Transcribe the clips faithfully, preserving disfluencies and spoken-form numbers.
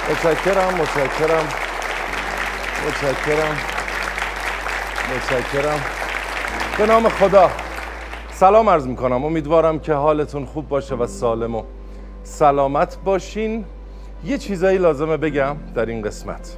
متشکرم متشکرم متشکرم متشکرم. به نام خدا سلام عرض میکنم. امیدوارم که حالتون خوب باشه و سالم و سلامت باشین. یه چیزایی لازمه بگم در این قسمت.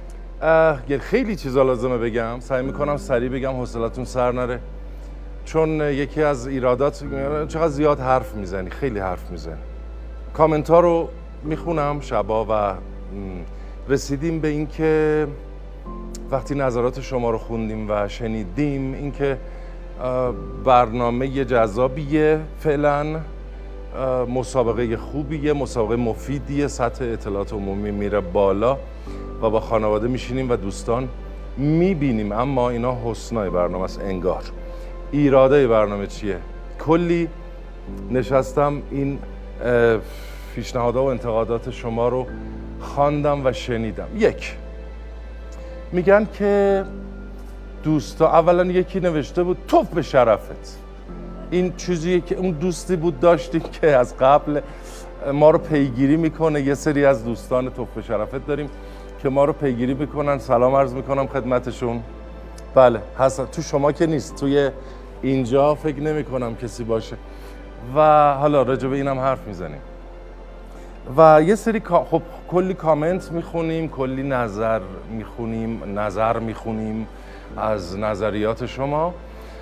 خیلی چیزا لازمه بگم. سعی میکنم سریع بگم حوصلتون سر نره، چون یکی از ایرادات چقدر زیاد حرف میزنی، خیلی حرف میزنی. کامنت ها رو میخونم شبا و رسیدیم به این که وقتی نظرات شما رو خوندیم و شنیدیم اینکه برنامه جذابیه، فعلا مسابقه خوبیه، مسابقه مفیدیه، سطح اطلاعات عمومی میره بالا و با خانواده میشینیم و دوستان میبینیم. اما اینا حسنای برنامه است. انگار ایراده برنامه چیه؟ کلی نشستم این پیشنهادها و انتقادات شما رو خواندم و شنیدم. یک، میگن که دوستا، اولا یکی نوشته بود توف به شرفت. این چیزیه که اون دوستی بود داشتیم که از قبل ما رو پیگیری میکنه. یه سری از دوستان توف به شرفت داریم که ما رو پیگیری میکنن. سلام عرض میکنم خدمتشون. بله هستن. تو شما که نیست، توی اینجا فکر نمی کنم کسی باشه و حالا راجع به اینم حرف میزنیم و یه سری خب کلی کامنت میخونیم، کلی نظر میخونیم، نظر میخونیم از نظریات شما.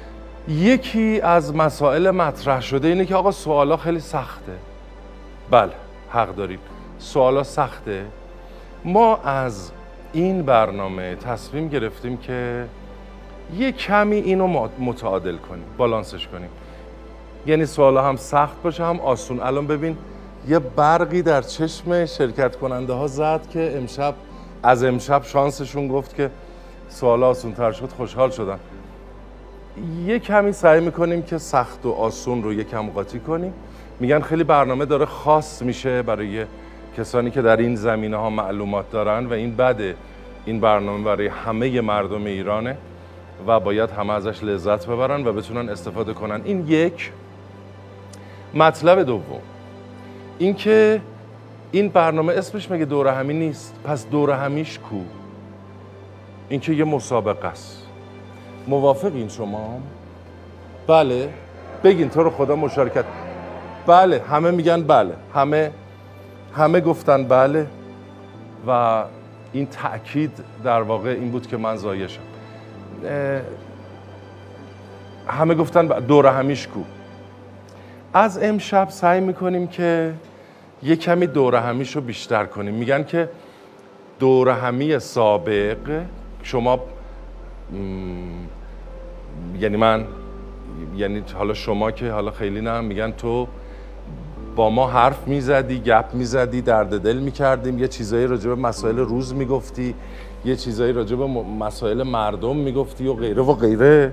یکی از مسائل مطرح شده اینه که آقا سوالا خیلی سخته. بله حق دارید، سوالا سخته. ما از این برنامه تصمیم گرفتیم که یه کمی اینو متعادل کنیم، بالانسش کنیم. یعنی سوالا هم سخت باشه هم آسون. الان ببین یه برقی در چشم شرکت کننده ها زد که امشب از امشب شانسشون گفت که سوالا آسون تر شد، خوشحال شدن. یه کمی سعی میکنیم که سخت و آسون رو یکم قاطی کنیم. میگن خیلی برنامه داره خاص میشه برای کسانی که در این زمینه ها معلومات دارن و این بده. این برنامه برای همه مردم ایرانه و باید همه ازش لذت ببرن و بتونن استفاده کنن. این یک. مطلب دوم این که این برنامه اسمش مگه دوره همی نیست؟ پس دوره همیش کو؟ این که یه مسابقه است. موافقین شما؟ بله بگین تو رو خدا مشارکت. بله همه میگن بله، همه همه گفتن بله و این تأکید در واقع این بود که من زایشم. همه گفتن دوره همیش کو. از امشب سعی میکنیم که یه کمی دوره همیش رو بیشتر کنیم. میگن که دوره همی سابق شما م... یعنی من، یعنی حالا شما که حالا خیلی نه، میگن تو با ما حرف میزدی، گپ میزدی، درد دل میکردیم، یه چیزایی راجع به مسائل روز میگفتی، یه چیزایی راجع به مسائل مردم میگفتی و غیره و غیره.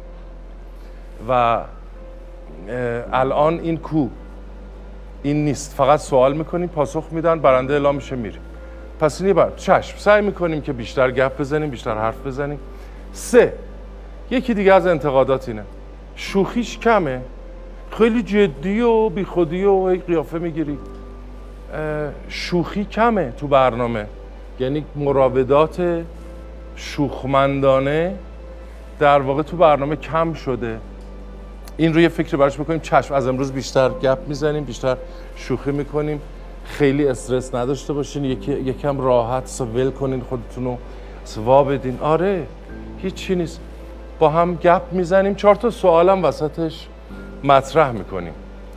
و الان این کو؟ این نیست. فقط سوال میکنیم، پاسخ میدن، برنده اعلام میشه، میریم. پس این بر چشم سعی میکنیم که بیشتر گپ بزنیم، بیشتر حرف بزنیم. سه، یکی دیگه از انتقادات اینه شوخیش کمه، خیلی جدی و بیخودی و قیافه میگیری. شوخی کمه تو برنامه، یعنی مراودات شوخمندانه در واقع تو برنامه کم شده. این رو یه فکر براش بکنیم. چشم از امروز بیشتر گپ میزنیم، بیشتر شوخی میکنیم، خیلی استرس نداشته باشین، یکی یکم راحت سوال کنین خودتون رو، سوا بدین. آره هیچی نیست، با هم گپ میزنیم، چهار تا سوالم وسطش مطرح میکنیم.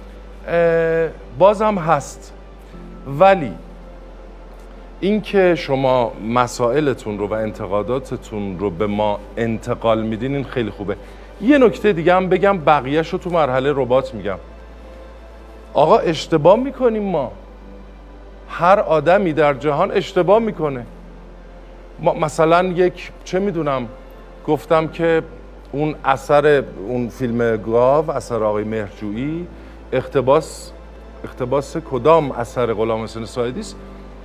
بازم هست، ولی اینکه شما مسائلتون رو و انتقاداتتون رو به ما انتقال میدین این خیلی خوبه. یه نکته دیگه هم بگم، بقیه‌شو تو مرحله ربات میگم. آقا اشتباه میکنیم ما، هر آدمی در جهان اشتباه میکنه. ما مثلا یک چه میدونم گفتم که اون اثر اون فیلم گاو، اثر آقای مهرجویی، اقتباس اقتباس کدام اثر غلام حسین ساعدی است؟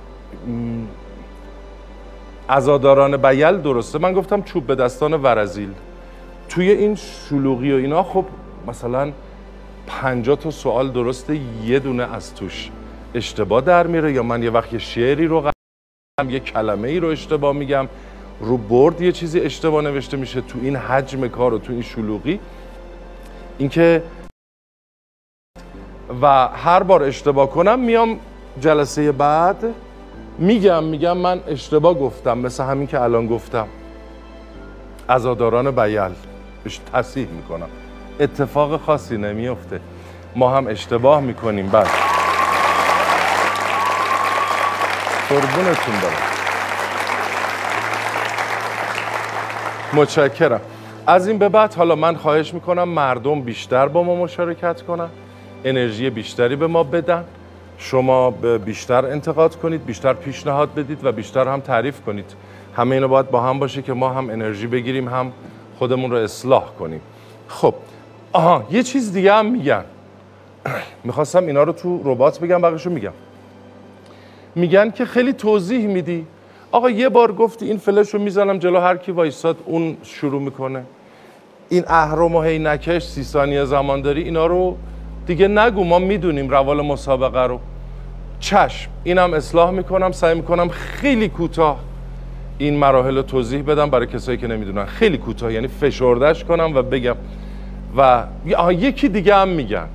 عزاداران بیل درسته. من گفتم چوب به دستان ورزیل. توی این شلوغی و اینا خب مثلا پنجاه تا سوال درسته، یه دونه از توش اشتباه در میره، یا من یه وقت یه شعری رو یه کلمه ای رو اشتباه میگم، رو بورد یه چیزی اشتباه نوشته میشه، تو این حجم کار و تو این شلوغی، اینکه و هر بار اشتباه کنم میام جلسه بعد میگم میگم من اشتباه گفتم، مثل همین که الان گفتم عزاداران بیل بهش تصحیح میکنم. اتفاق خاصی نمیفته، ما هم اشتباه میکنیم. بعد قربونتون برم، متشکرم. از این به بعد حالا من خواهش میکنم مردم بیشتر با ما مشارکت کنن، انرژی بیشتری به ما بدن، شما بیشتر انتقاد کنید، بیشتر پیشنهاد بدید و بیشتر هم تعریف کنید. همه اینا باید با هم باشه که ما هم انرژی بگیریم، هم خودمون رو اصلاح کنیم. خب آها یه چیز دیگه هم میگن، میخواستم اینا رو تو ربات بگم، بقیشو میگم. میگن که خیلی توضیح میدی. آقا یه بار گفتی این فلش رو میزنم جلو هر کی وایساد اون شروع میکنه، این اهرم و هی نکش، سی ثانیه زمان داری، اینا رو دیگه نگو، ما میدونیم روال مسابقه رو. چشم، اینم اصلاح میکنم، سعی میکنم خیلی کوتاه این مراحل رو توضیح بدم برای کسایی که نمیدونن، خیلی کوتاه، یعنی فشردهش کنم و بگم. و یکی دیگه هم میگن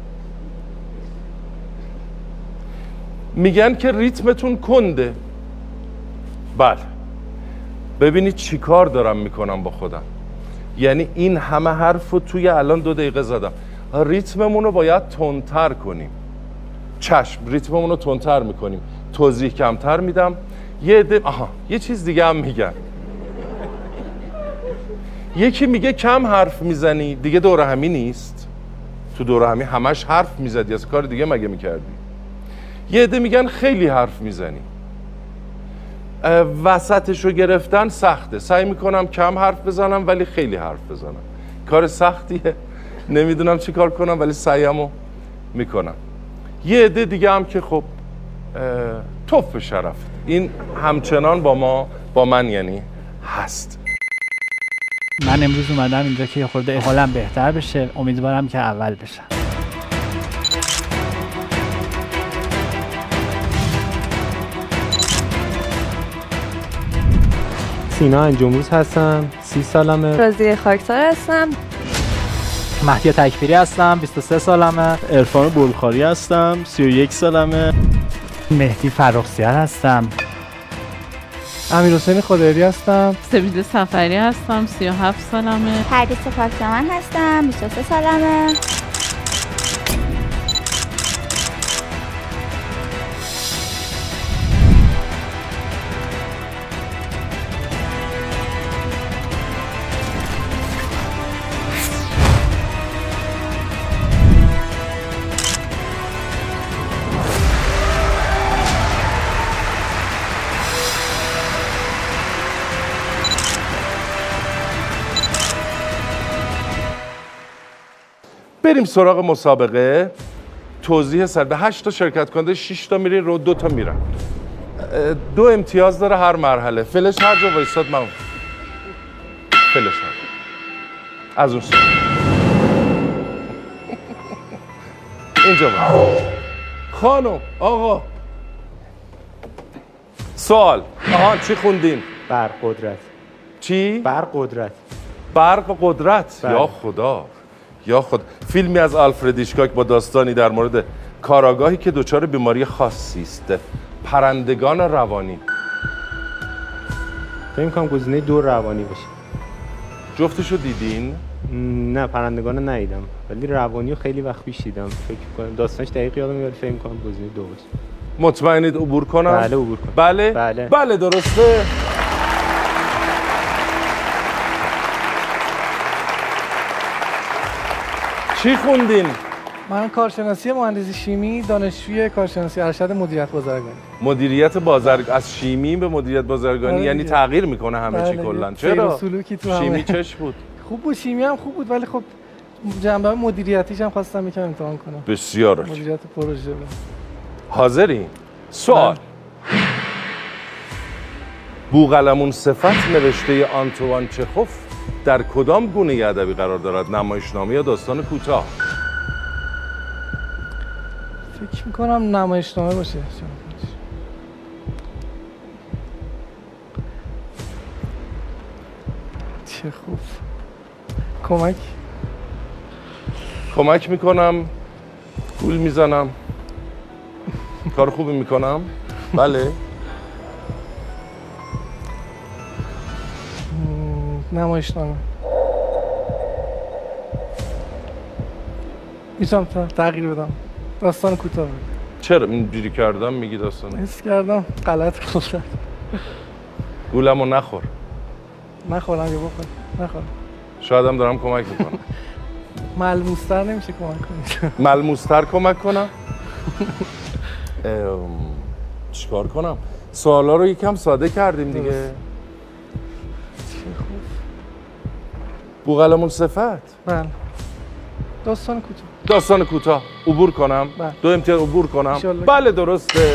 میگن که ریتمتون کنده. بله، ببینید چی کار دارم میکنم با خودم. یعنی این همه حرف رو توی الان دو دقیقه زدم، ریتممون رو باید تندتر کنیم. چشم، ریتممون رو تندتر میکنیم، توضیح کمتر میدم. یه عده آها یه چیز دیگه هم میگن، یکی میگه کم حرف میزنی، دیگه دوره همی نیست. تو دوره همی همش حرف میزدی، از کار دیگه مگه میکردی؟ یه عده میگن خیلی حرف میزنی، وسطش رو گرفتن سخته. سعی میکنم کم حرف بزنم ولی خیلی حرف بزنم. کار سختیه، نمیدونم چی کار کنم ولی سعیمو میکنم. یه عده دیگه هم که خب توف شرف، این همچنان با ما با من یعنی هست. من امروز اومدم اینجا که یه خورده حالم بهتر بشه، امیدوارم که اول بشم. سینا انجمروز هستم، سی سالمه. رازیه خاکسار هستم. مهدی تکبیری هستم، بیست و سه سالمه. عرفان بلخاری هستم، سی و یک سالمه. مهدی فرخزیار هستم. امیرحسین خدایری هستم. سویل سفری هستم، سی و هفت سالمه. پردیس پاکزمان هستم، بیست و سه سالمه. بریم سراغ مسابقه. توضیح سر به هشت تا شرکت کننده، شش تا میرین رو، دو تا میرن. دو امتیاز داره هر مرحله. فلش هر جا وایساد من فلش هر از اون سر اینجا باید. خانم آقا سوال. آها چی خوندین؟ برق قدرت. چی؟ برق قدرت. برق قدرت. بله. یا خدا یا خود. فیلمی از آلفرد هیچکاک با داستانی در مورد کاراگاهی که دچار بیماری خاصی است، پرندگان روانی. فکر می‌کنم گزینه دو روانی باشه. جفتشو دیدین؟ نه پرندگان رو ندیدم ولی روانی رو خیلی وقت پیش دیدم. فکر می‌کنم داستانش دقیق یادم نمیاد، فکر می‌کنم گزینه دو باشه. مطمئنید عبور کنم؟ بله عبور کنم. بله؟ بله. بله درسته. چی خوندین؟ من کارشناسی مهندسی شیمی، دانشجوی کارشناسی ارشد مدیریت بازرگانی. مدیریت بازرگانی، از شیمی به مدیریت بازرگانی یعنی تغییر میکنه همه چی کلا. چرا؟ شیمی چش بود؟ خوب بود، شیمی هم خوب بود ولی خب جنبه مدیریتیش هم خواستم یکم امتحان کنم. بسیار عالی. مدیریت پروژه بود. حاضری؟ سوال. بوقلمون صفت نوشته آنتوان چخوف در کدام گونه ادبی قرار دارد؟ نمایشنامه یا داستان کوتاه؟ فکر میکنم نمایشنامه باشه. چه خوب. کمک کمک میکنم، گول میزنم، کار خوبی میکنم. بله. نمایشنامه میتونم تغییر بدم، داستان کوتاه بگم. چرا اینجوری کردم میگی داستانه؟ حس کردم غلط گفتم. گولمو نخور. نخورم یا بخور نخورم. شاید هم دارم کمک میکنم. ملموستر نمیشه کمک کنید؟ ملموستر کمک کنم؟ ام، چیکار کنم؟ سوالا رو یکم ساده کردیم دیگه. چه خوب. بوغلمون صفت. بله. داستان کوتاه. داستان کوتاه. عبور کنم؟ بله. دو امتیاز عبور کنم؟ انشالله. بله درسته.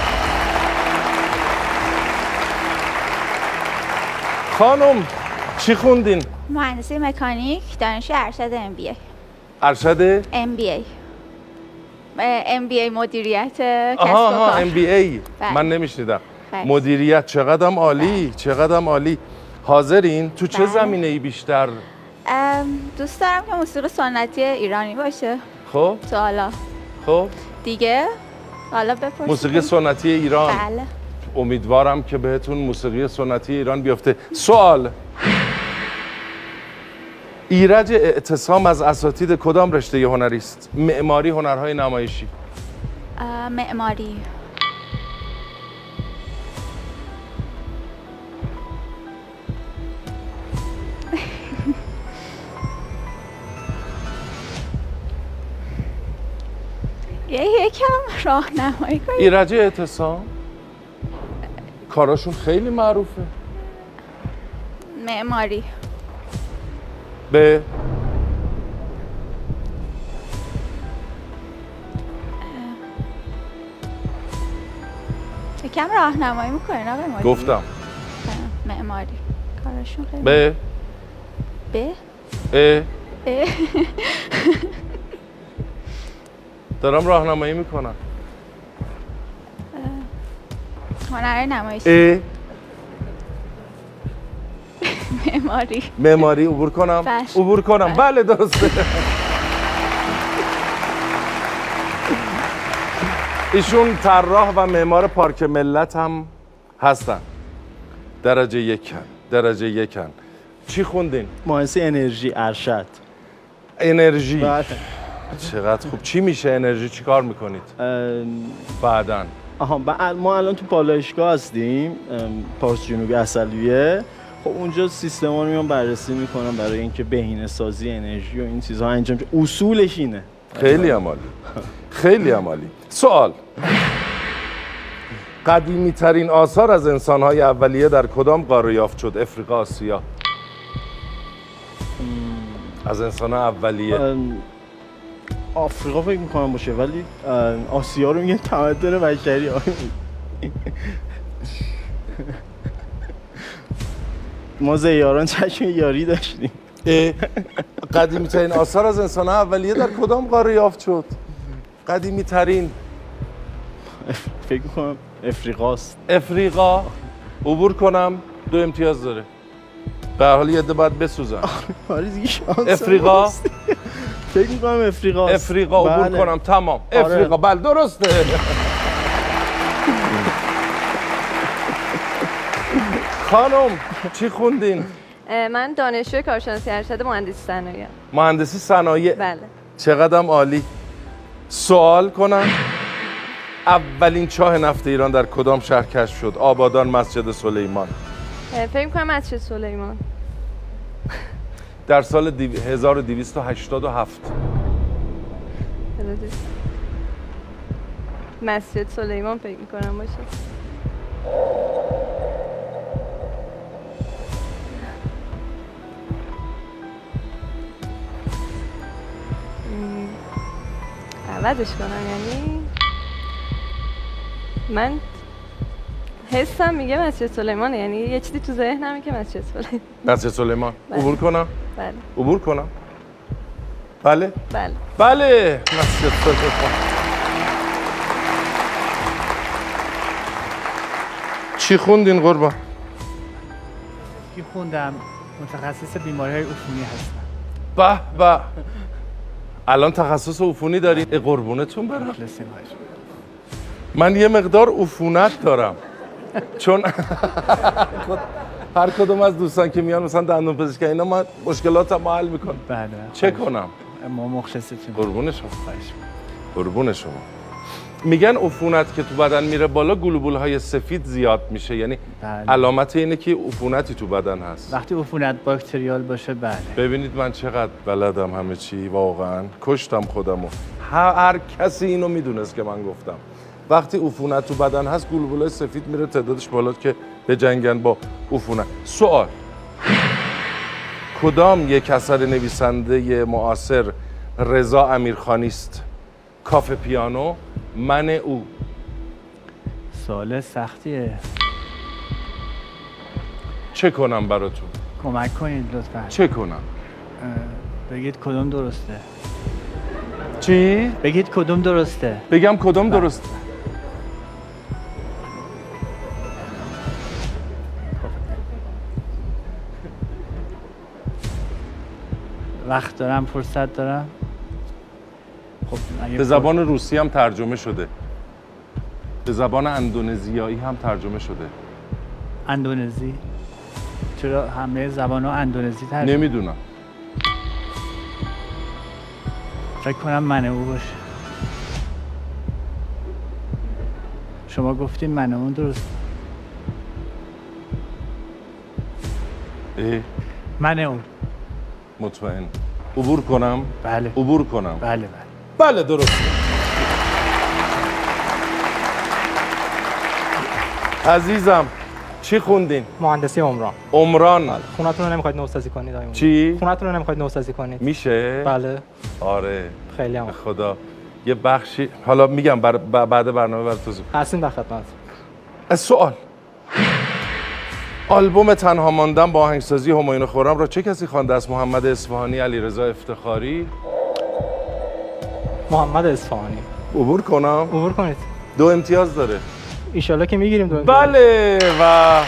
خانم چی خوندین؟ مهندسی مکانیک، دانشجوی ارشد ام بی ای. ارشد؟ ام بی ای. ام بی ای مدیریت کسب و آها آها کار. ام بی ای. بله. من نمیشنیدم. بله. مدیریت چقدرم عالی، چقدرم عالی. حاضرین تو چه بله. زمینه ای بیشتر؟ ام، دوست دارم که موسیقی سنتی ایرانی باشه. خب سوالا خب دیگه حالا بپرسید. موسیقی سنتی ایران. بله. امیدوارم که بهتون موسیقی سنتی ایران بیفته. سوال: ایرج اعتصام از اساتید کدام رشته هنری است؟ معماری، هنرهای نمایشی. اه، معماری. یه یکم راهنمایی کنید. ایرج اعتصام کاراشون خیلی معروفه. معماری. به یکم راهنمایی میکنین آقای مدیر؟ گفتم معماری کارشون خیلی به به اه اه. دارم راهنمایی میکنم. هنر نمایشی. اه معماری. معماری عبور کنم؟ بله. عبور کنم. بله درسته. ایشون طراح و معمار پارک ملت هم هستن. درجه یکن. درجه یکن. چی خوندین؟ مهندسی انرژی ارشد. انرژی. بله. چقدر خوب. چی میشه انرژی؟ چی کار میکنید؟ ام، بعدن آها با- ما الان تو پالایشگاه هستیم، ام، پارس جنوبی عسلویه. خب اونجا سیستما رو میام بررسی میکنم برای اینکه بهینه سازی انرژی و این چیزها انجام شه. اصولش اینه. خیلی عمالی. خیلی عمالی. سوال: قدیمی ترین آثار از انسان‌های اولیه در کدام قاره یافت شد؟ افریقا، آسیا؟ از انسان‌های اولیه. ام، آفریقا فکر میکنم باشه، ولی ام، آسیا رو میگن تمدن بشری. ما زیاران چشم یاری داشتیم. قدیمی ترین آثار از انسان‌های اولیه در کدام قاره یافت شد؟ قدیمی ترین فکر میکنم افریقاست. افریقا. عبور کنم؟ دو امتیاز داره. به هر حال یه عده باید بسوزن. آره دیگه شانس افریقا. ماست. فکر میکنم افریقاست. افریقا. عبور بله. کنم؟ تمام. آره. افریقا. بله درسته. خانم چی خوندین؟ من دانشجوی کارشناسی ارشد مهندسی صنایع. مهندسی صنایع. بله. چقدرم عالی. سوال کنم: اولین چاه نفت ایران در کدام شهر کشف شد؟ آبادان، مسجد سلیمان؟ فکر می‌کنم مسجد سلیمان. در سال دیو... هزار و دویست و هشتاد و هفت. مسجد سلیمان فکر می‌کنم باشه. عوضش کنم یعنی من حسم میگه مسجد سلیمانه، یعنی یه چیزی تو ذهنمه که مسجد سلیمان. مسجد سلیمان. بله. عبور کنم؟ بله. عبور کنم؟ بله؟ بله. بله مسجد سلیمان. چی خوندین قربان؟ کی خوندم متخصص بیماری‌های عفونی هستم. به به. الان تخصص عفونی داری؟ ای قربونتون برم. مخلصیم حاج. من یه مقدار عفونت دارم. چون هر کدوم از دوستان که میان مثلا دندون پزشکی اینا ما مشکلاتم حل میکنم. بله. چه کنم؟ ما مخلصیم. قربون شما. قربون شما. میگن عفونت که تو بدن میره بالا گلوبول‌های سفید زیاد میشه، یعنی بله. علامت اینه که عفونتی تو بدن هست. وقتی عفونت باکتریال باشه بله. ببینید من چقدر بلدم همه چی، واقعا کشتم خودمو. هر, هر کسی اینو میدونست که من گفتم. وقتی عفونت تو بدن هست گلوبول‌های سفید میره تعدادش بالا که بجنگن با عفونت. سوال: کدام یک اثر نویسنده معاصر رضا امیرخانی است؟ کافه پیانو، من او. سوال سختیه. چه کنم براتون؟ کمک کنید لطفاً. چه کنم؟ بگید کدوم درسته. چی؟ بگید کدوم درسته. بگم کدوم درسته؟ وقت دارم، فرصت دارم. خب به زبان روسی هم ترجمه شده. به زبان اندونزیایی هم ترجمه شده. اندونزی؟ چرا همه زبان‌ها اندونزی ترجمه؟ نمیدونم. فکر کنم من او باشه. شما گفتین من اون درست. اه من اون. مطمئن. عبور کنم؟ بله. عبور کنم؟ بله بله. بله درسته. عزیزم چی خوندین؟ مهندسی عمران. عمران. بله. خونتون رو نمیخواید نوسازی کنید آقای؟ چی؟ خونتون رو نمیخواید نوسازی کنید؟ میشه؟ بله. آره. خیلی هم. خدا یه بخشی حالا میگم بر... بعد برنامه برات توضیح. هستیم در خدمت. سوال: آلبوم تنها ماندن با آهنگسازی همایون خرم را چه کسی خوانده است؟ محمد اصفهانی، علیرضا افتخاری؟ محمد اصفهانی. عبور کنم؟ عبور کنید. دو امتیاز داره. ایشالله که میگیریم دو امتیاز. بله. و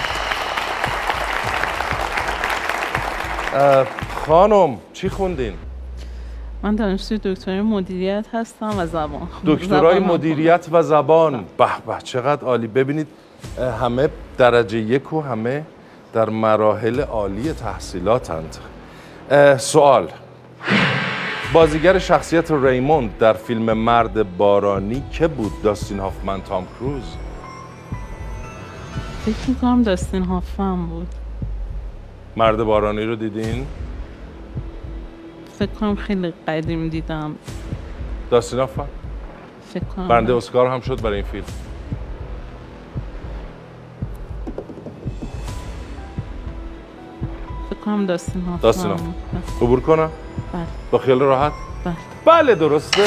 خانم چی خوندین؟ من دانشجوی دکترای مدیریت هستم و زبان. دکترای مدیریت و زبان. به به چقدر عالی. ببینید همه درجه یک و همه در مراحل عالی تحصیلاتند. سوال: بازیگر شخصیت ریموند در فیلم مرد بارانی که بود؟ داستین هافمن، تام کروز؟ فکر میکنم داستین هافمن بود. مرد بارانی رو دیدین؟ فکر کنم خیلی قدیم دیدم. داستین هافمن؟ فکر کنم برنده اسکار هم شد برای این فیلم. فکر کنم داستین هافمن. داستین هافمن. عبور کنم؟ بله. با خیال راحت؟ بله. بله درسته.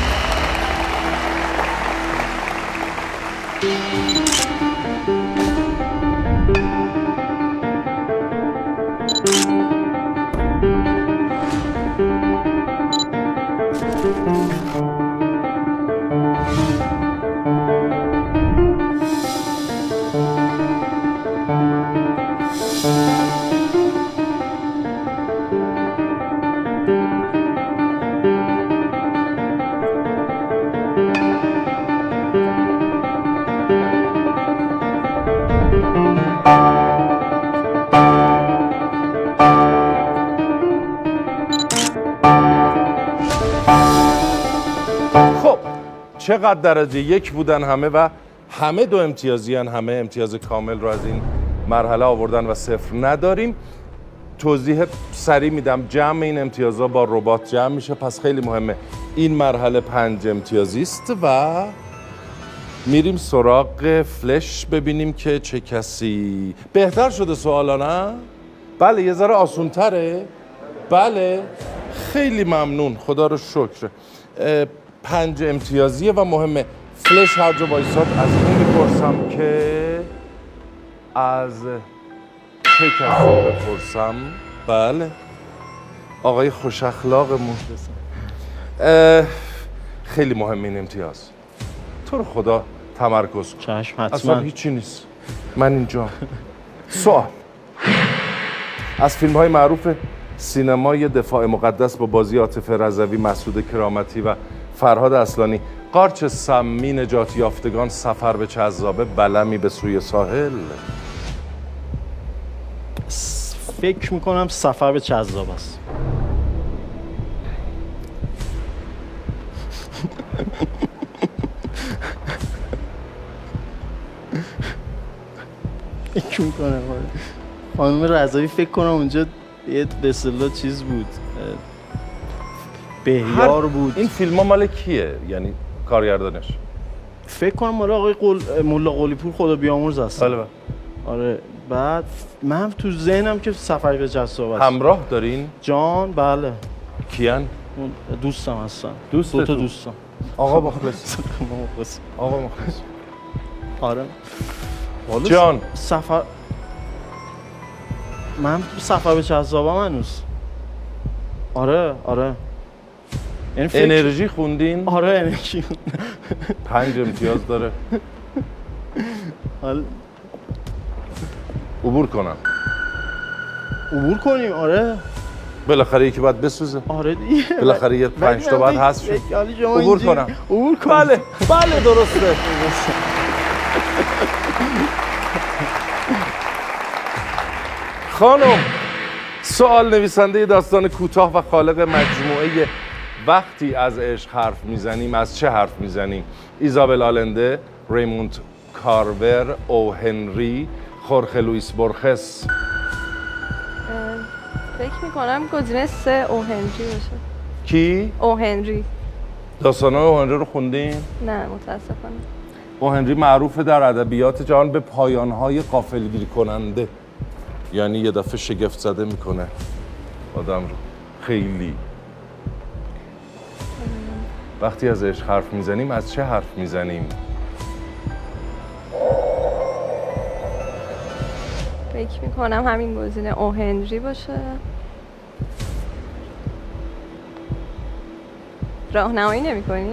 چقدر درجه یک بودن همه و همه دو امتیازی هن. همه امتیاز کامل رو از این مرحله آوردن و صفر نداریم. توضیح سریع میدم. جمع این امتیازها با ربات جمع میشه، پس خیلی مهمه. این مرحله پنج امتیازی است و میریم سراغ فلش ببینیم که چه کسی بهتر شده. سوالا نه؟ بله یه ذره آسون تره. بله خیلی ممنون، خدا رو شکر. پنج امتیازیه و مهمه. فلش هر جا وایساد از این میپرسم که از چه کسی بپرسم؟ بله آقای خوش اخلاقمون. خیلی مهم این امتیاز. تو رو خدا تمرکز کن. چشم حتما. اصلا هیچی نیست، من اینجا. سوال: از فیلم‌های معروف سینمای دفاع مقدس با بازی عاطف رضوی، مسعود کرامتی و فرهاد اصلانی، قارچ سمی، نجات یافتگان، سفر به چذابه، بلمی به سوی ساحل. فکر میکنم سفر به چذاب است. فکر میکنم خانم رضوی فکر کنم اونجا یه به اصطلاح چیز بود، بهیار بود. این فیلم ها مال کیه؟ یعنی کارگردانش؟ فکر کنم مال آقای قل... مولا قلی پور خدا بیامرز هست. بله. آره بعد من تو ذهنم که سفر به چذاب است. همراه دارین؟ جان بله. کیان؟ دوستم هستن. دوست دو تا تو؟ دوستم. آقا مخلص. مخلص. آقا مخلص. آره. جان سفر من سفر به چذابم هنوز. آره آره. یعنی فکر... انرژی خوندین؟ آره انرژی خوندین. پنج امتیاز داره. حال عبور کنم. عبور کنیم آره. بالاخره یکی باید بسوزه. آره دیگه. بالاخره یه پنج تا بعد هست شد. عبور کنم. عبور کنم. بله بله درسته. خانم، سوال نویسنده داستان کوتاه و خالق مجموعه وقتی از عشق حرف میزنیم از چه حرف میزنیم؟ ایزابل آلنده، ریموند کارور، او هنری، خورخه لوئیس بورخس. فکر میکنم گزینه سه او هنری باشه. کی؟ او هنری. داستان‌های او هنری رو خوندین؟ نه متاسفانه. او هنری معروف در ادبیات جهان به پایان‌های غافلگیر کننده، یعنی یه دفعه شگفت زده میکنه آدم رو. خیلی وقتی از عشق حرف میزنیم از چه حرف میزنیم؟ فکر میکنم همین گزینه او هنری باشه. راهنمایی نمی‌کنی؟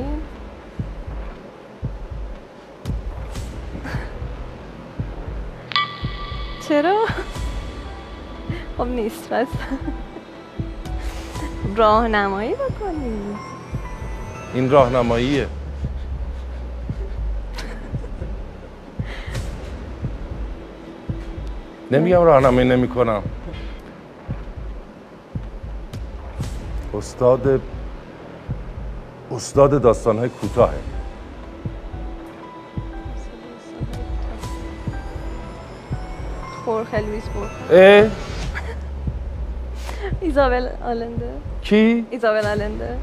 چرا؟ خب نیست پس. راهنمایی بکنی. این راهنماییه. نمیگم راهنمایی نمی‌کنم. استاد استاد داستان‌های کوتاهه. خورخه لوئیس بورخس. ایزابل آلنده. کی؟ ایزابل آلنده.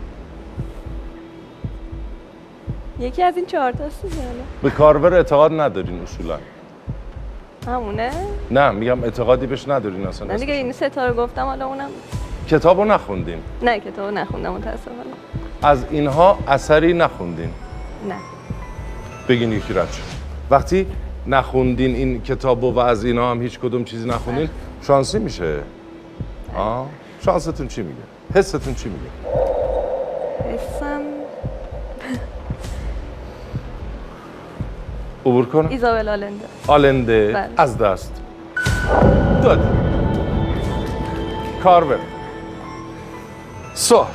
یکی از این چهار تاست دیگه. به کارور اعتقاد ندارین اصولا؟ همونه؟ نه میگم اعتقادی بهش ندارین اصلا. نه دیگه این سه تا رو گفتم، حالا اونم کتابو نخوندین؟ نه کتابو نخوندم متاسفانه. از اینها اثری نخوندین؟ نه. بگین یکی رد شد. وقتی نخوندین این کتابو و از اینها هم هیچ کدوم چیزی نخوندین شانسی میشه. آه شانستون چی میگه؟ حستون چی میگه؟ حسم عبور کنم؟ ایزابل آلنده. آلنده بله. از دست داد. کارور. سو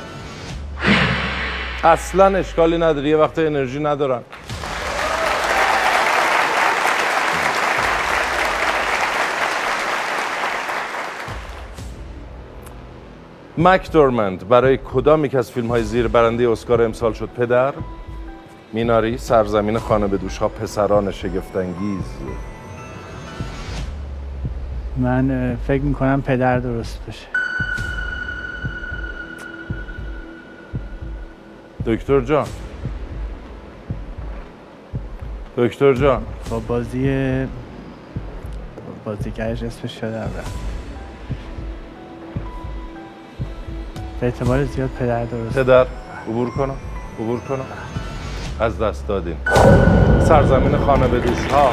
اصلا اشکالی نداره، یه وقت انرژی ندارن. مکدورمند برای کدام یک از فیلم‌های زیر برنده اسکار امسال شد؟ پدر، میناری، سرزمین خانه به دوش‌ها، پسران شگفت‌انگیز. من فکر میکنم پدر درست باشه. دکتر جان دکتر جان با بازی بازیگرش اسمش شده رفت. به اعتبار زیاد پدر درست. پدر. عبور کنم عبور کنم از دست دادیم. سرزمین خانه به دوش‌ها.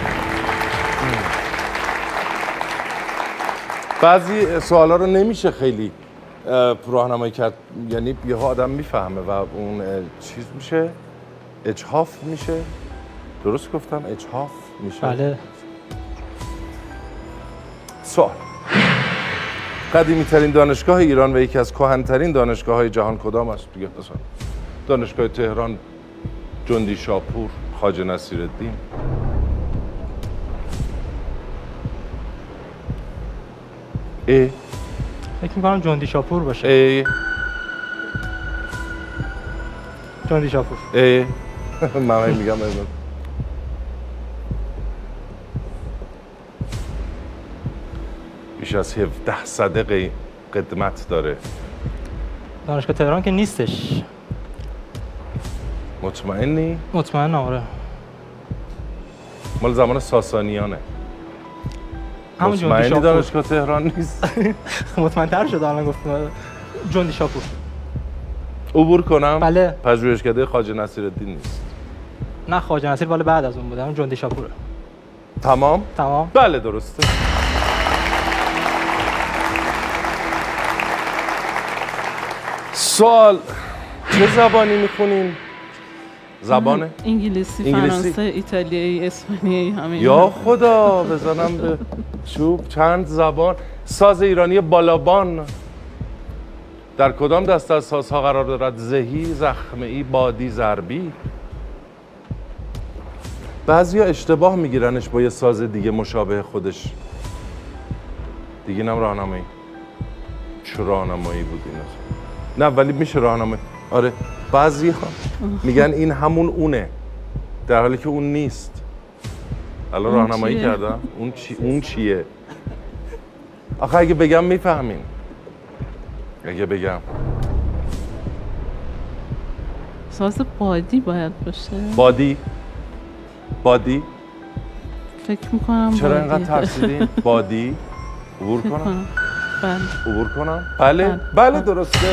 بعضی سوالا رو نمیشه خیلی راهنمایی کرد، یعنی یه آدم میفهمه و اون چیز میشه، اجحاف میشه. درست گفتم؟ اجحاف میشه. بله. سوال. قدیمی ترین دانشگاه ایران و یکی از کهن‌ترین دانشگاه های جهان کدام است دیگه؟ مثلا دانشگاه تهران، جندی شاپور، خواجه نصیرالدین. ای فکر می‌کنم جندی شاپور باشه. ای جندی شاپور. ای من میگم اینا بیش از هفده صده قدمت داره. دانشگاه تهران که نیستش. مطمئنی؟ مطمئنم آره. مال زمان ساسانیانه. همون جندی مطمئنی شاپور. دانشگاه تهران نیست؟ مطمئن‌تر شد الان گفتم جندی شاپور. عبور کنم؟ بله. پژوهشکده خواجه نصیرالدین نیست. نه خواجه نصیر ولی بعد از اون بوده. همون جندی شاپوره. تمام؟ تمام. بله درسته. سوال چه زبانی میخونین؟ زبانه؟ انگلیسی، انگلیسی. فرانسه، ایتالیایی، اسپانیایی همه یا خدا بزنم به چوب. چند زبان. ساز ایرانی بالابان در کدام دسته از سازها قرار دارد؟ زهی، زخمه‌ای، بادی، ضربی. بعضیا اشتباه میگیرنش با یه ساز دیگه مشابه خودش. دیگه نم راهنمایی. چه راهنمایی بود این؟ نه ولی میشه راهنمایی. آره بعضی ها میگن این همون اونه در حالی که اون نیست. الان راهنمایی کردم. اون چی اون چیه؟ آخه اگه بگم میفهمین. اگه بگم ساز بادی باید باشه. بادی بادی فکر میکنم چرا اینقدر ترسیدین؟ بادی عبور کنم؟ کنم. بله. عبور کنم؟ بله بله, بله درسته.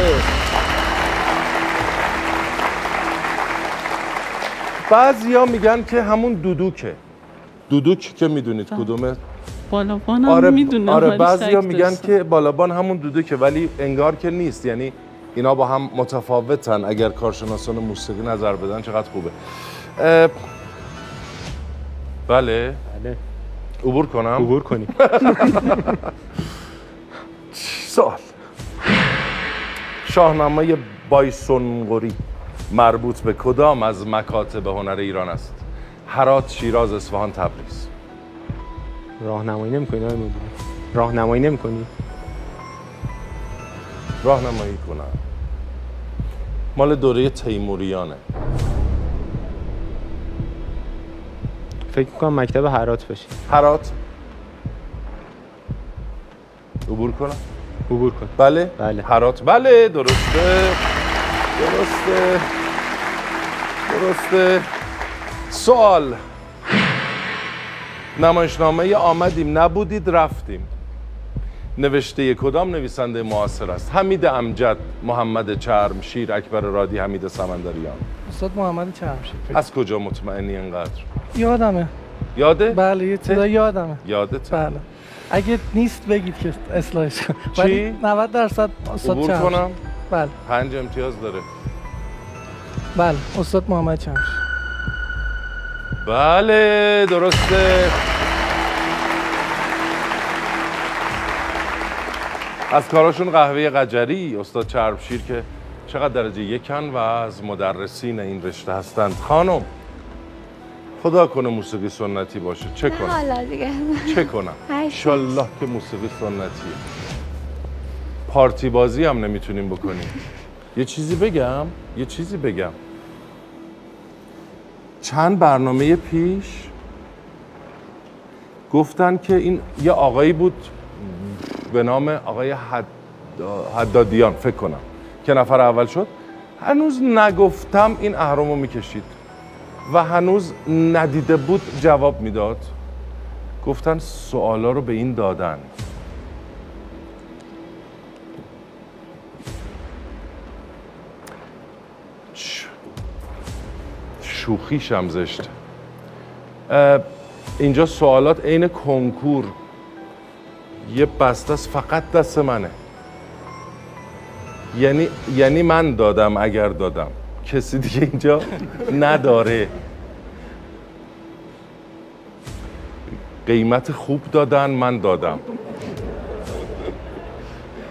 بعضیا میگن که همون دودوکه. دودوک که میدونید کدومه؟ بالابان هم آره میدونم. آره بعضیا میگن که بالابان همون دودوکه ولی انگار که نیست. یعنی اینا با هم متفاوتن. اگر کارشناسان موسیقی نظر بدن چقدر خوبه. بله بله. عبور کنم؟ عبور کنی. سوال شاهنامه بایسونقری مربوط به کدام از مکاتب هنر ایران است؟ هرات، شیراز، اصفهان، تبریز. راهنمایی نمی‌کنی آقای مدیر؟ راهنمایی نمی‌کنی؟ راهنمایی کنم. مال دوره تیموریانه. فکر می‌کنم مکتب هرات باشه. هرات عبور کنم؟ عبور کن. بله؟ بله. هرات بله درسته. درسته. درسته. سوال نمایشنامه آمدیم نبودید رفتیم نوشته کدام نویسنده معاصر است؟ حمید امجد، محمد چرمشیر، اکبر رادی، حمید سمندریان. استاد محمد چرمشیر. از کجا مطمئنی اینقدر؟ یادمه. یاده؟ بله یه چیزا یادمه. یادت؟ بله. اگه نیست بگید که اصلاحش کنم. چی؟ نود درصد استاد عبور چرمشیر. کنم؟ بله. پنج امتیاز داره. بله استاد محمد چرمشیر. بله درسته. از کاراشون قهوه قجری استاد چرمشیر که چقدر درجه یکن و از مدرسین این رشته هستند. خانم خدا کنه موسیقی سنتی باشه. چه کنم؟ حالا دیگه چه کنم؟ انشالله که موسیقی سنتیه. پارتی بازی هم نمیتونیم بکنیم. یه چیزی بگم؟ یه چیزی بگم. چند برنامه پیش گفتن که این یه آقایی بود به نام آقای حد... حدادیان فکر کنم که نفر اول شد. هنوز نگفتم این اهرامو میکشید و هنوز ندیده بود جواب میداد. گفتن سوالا رو به این دادن. شوخیش هم زشت. اینجا سوالات عین کنکور یه بسته است فقط دست منه. یعنی یعنی من دادم اگر دادم کسی دیگه اینجا نداره. قیمت خوب دادن من دادم.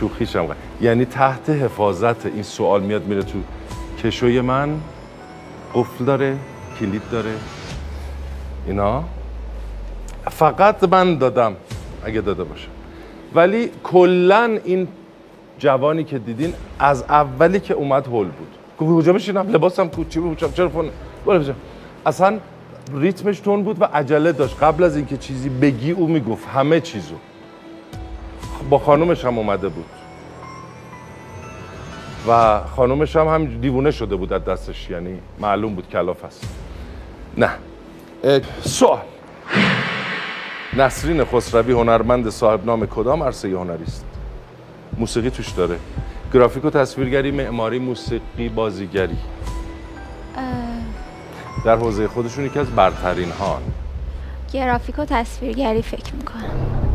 شوخیشم قبل. یعنی تحت حفاظت این سوال میاد میره تو کشوی من، قفل داره، کلید داره، اینا فقط من دادم اگه داده باشه. ولی کلا این جوانی که دیدین از اولی که اومد هول بود. کجا بشینم؟ لباسم کوچی بود، چرا فون برو بجا. اصلا ریتمش تون بود و عجله داشت. قبل از اینکه چیزی بگی او میگفت همه چیزو. با خانومش هم اومده بود و خانومش هم هم دیوونه شده بود از دستش، یعنی معلوم بود کلاف است. نه سوال: نسرین خسروی هنرمند صاحب نام کدام عرصه هنری است؟ موسیقی توش داره، گرافیک و تصویرگری، معماری، موسیقی، بازیگری. در حوزه خودشون یکی از برترین ها. گرافیک و تصویرگری فکر میکنم.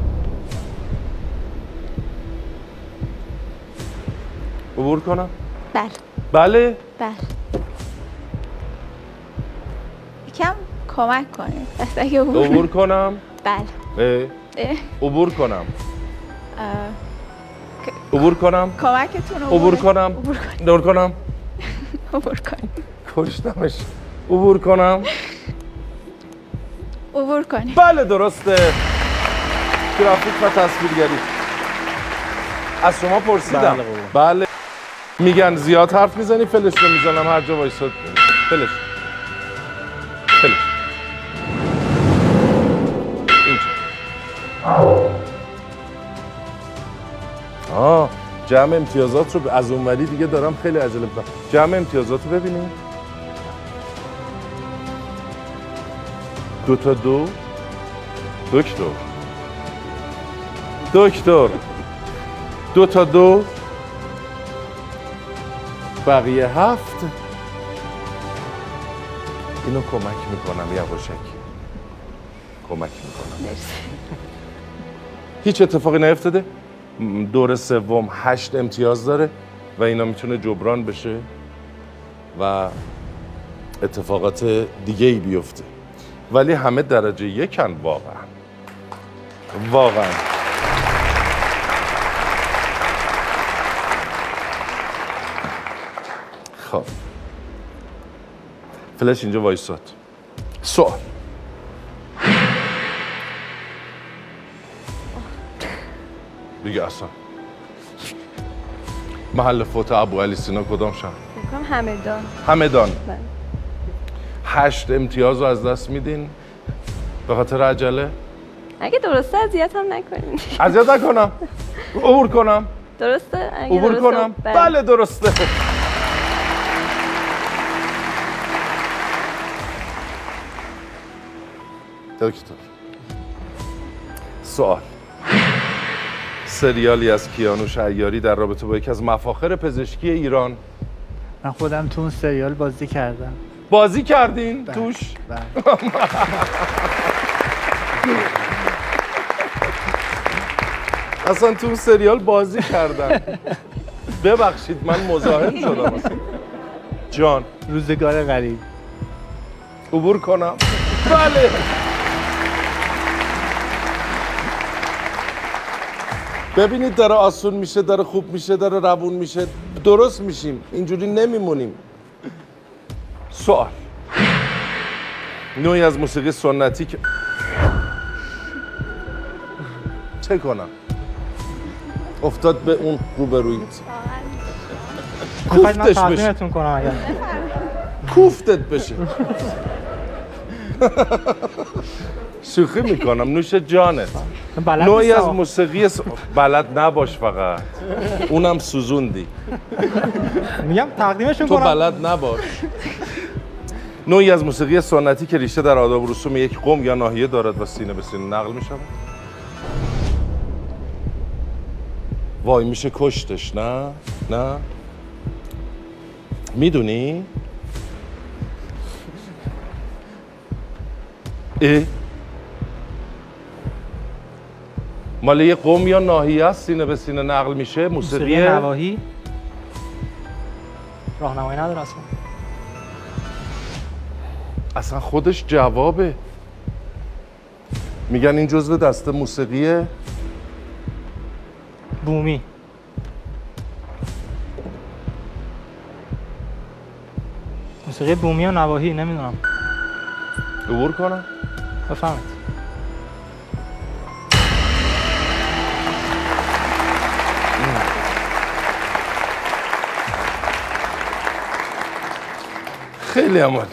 عبور کنم؟ بله. بله؟ بله. یکم کمک کنید. بس اگه عبور عبور کنم؟ بله. اه. عبور کنم. عبور کنم؟ کمکتون عبور کنم؟ عبور کنم؟ عبور کنید. کشتمش. عبور کنم؟ عبور کنید. بله درسته. گرافیک و تصویرگری. از شما پرسیدم. بله. بله. میگن زیاد حرف میزنی، فلش رو میزنم هر جا وایساد. فلش. فلش. اینجا. آه جمع امتیازات رو از اونوری دیگه دارم خیلی عجله میکنم. جمع امتیازات رو ببینیم. دو تا دو. دکتر. دکتر. دو تا دو. بقیه هفت. اینو کمک میکنم یواشکی. کمک میکنم. هیچ اتفاقی نیفتاده. دور سوم هشت امتیاز داره و اینا میتونه جبران بشه و اتفاقات دیگه ای بیفته. ولی همه درجه یکن واقعا. واقعا. خب فلش اینجا وایساد. سوال: دیگه اصلا محل فوت ابو علی سینا کدام شهر؟ میگم همدان. همدان. بله. هشت امتیاز رو از دست میدین به خاطر عجله؟ اگه درسته اذیت هم نکنین. اذیت نکنم. عبور کنم. درسته؟ اگه عبور درسته کنم. بله. بله درسته. دکتر سوال: سریالی از کیانوش عیاری در رابطه با یکی از مفاخر پزشکی ایران. من خودم تو اون سریال بازی کردم. بازی کردین بله. توش؟ بله. اصلا تو اون سریال بازی کردن. ببخشید من مزاحم شدم اصلا. جان روزگار غریب. عبور کنم؟ بله. ببینید داره آسون میشه، داره خوب میشه، داره روون میشه، درست میشیم، اینجوری نمیمونیم. سوال: نوعی از موسیقی سنتی که چه کنم؟ افتاد به اون روبرویت. کوفتش کوفتش من بشه. تقدیمتون کنم اگر کوفتت بشه. شوخی میکنم، نوش جانت. بلد نوعی نیستم. از موسیقی س... بلد نباش فقط. اونم سوزوندی. میگم تقدیمشون تو کنم. بلد نباش. نوعی از موسیقی سنتی که ریشه در آداب و رسوم یک قوم یا ناحیه دارد و سینه به سینه نقل میشود. وای میشه کشتش، نه؟ نه؟ میدونی؟ اه؟ مال یه قوم یا ناحیه است سینه به سینه نقل میشه. موسیقی, موسیقی نواحی راهنمایی نداره اصلا. اصلا خودش جوابه. میگن این جزو دسته موسیقی بومی. موسیقی بومی و نواحی نمیدونم. عبور کنم؟ بفهمید. خیلی عمالی.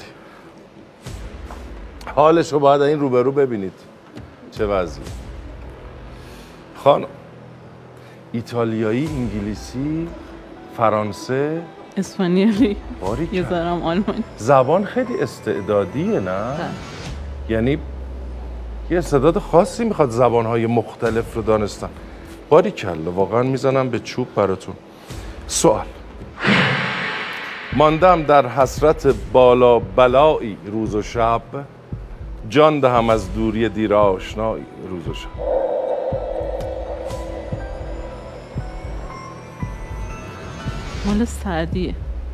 حالش رو باید این روبرو ببینید چه وضعیه. خانم ایتالیایی، انگلیسی، فرانسه، اسپانیایی، باریکلا. یه ذرم آلمانی. زبان خیلی استعدادیه نه؟ یعنی یه استعداد خاصی میخواد زبانهای مختلف رو دانستن. باریکلا، واقعا میزنم به چوب براتون. سوال: ماندم در حسرت بالا بلایی روز و شب، جان دهم از دوری دیر آشنایی روز و شب. مال سعدیه.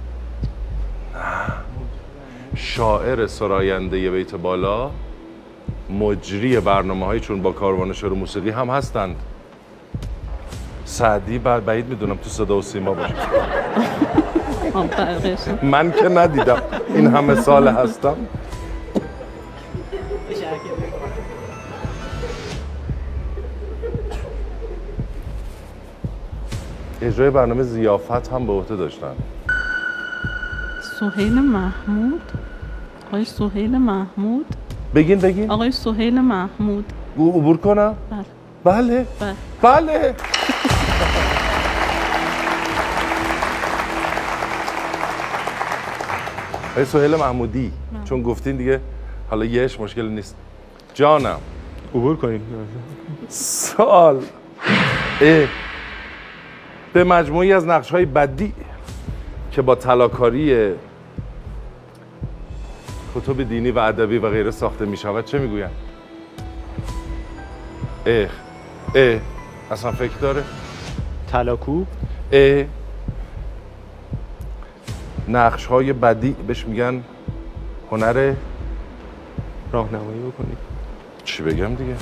شاعر سراینده بیت بالا، مجری برنامه هایی چون با کاروان شعر و موسیقی هم هستند. سعدی بعد بعید میدونم تو صدا و سیما باشه. من که ندیدم این همه سال هستم. اجرای برنامه ضیافت هم به عهده داشتن. سهیل محمود. آقای سهیل محمود. بگین بگین. آقای سهیل محمود. عبور کنم؟ بله. بله. بله. بله. آقای سهیل محمودی. مم. چون گفتین دیگه حالا یهش مشکل نیست. جانم. عبور کنید. سال اه. به مجموعی از نقش‌های بدیع که با طلاکاری کتب دینی و ادبی و غیره ساخته می‌شود چه می‌گویند؟ اه اه اصلا فکر داره؟ طلاکو؟ اه نقش‌های بدیع بهش میگن هنر راهنمایی بکنید. چی بگم دیگه؟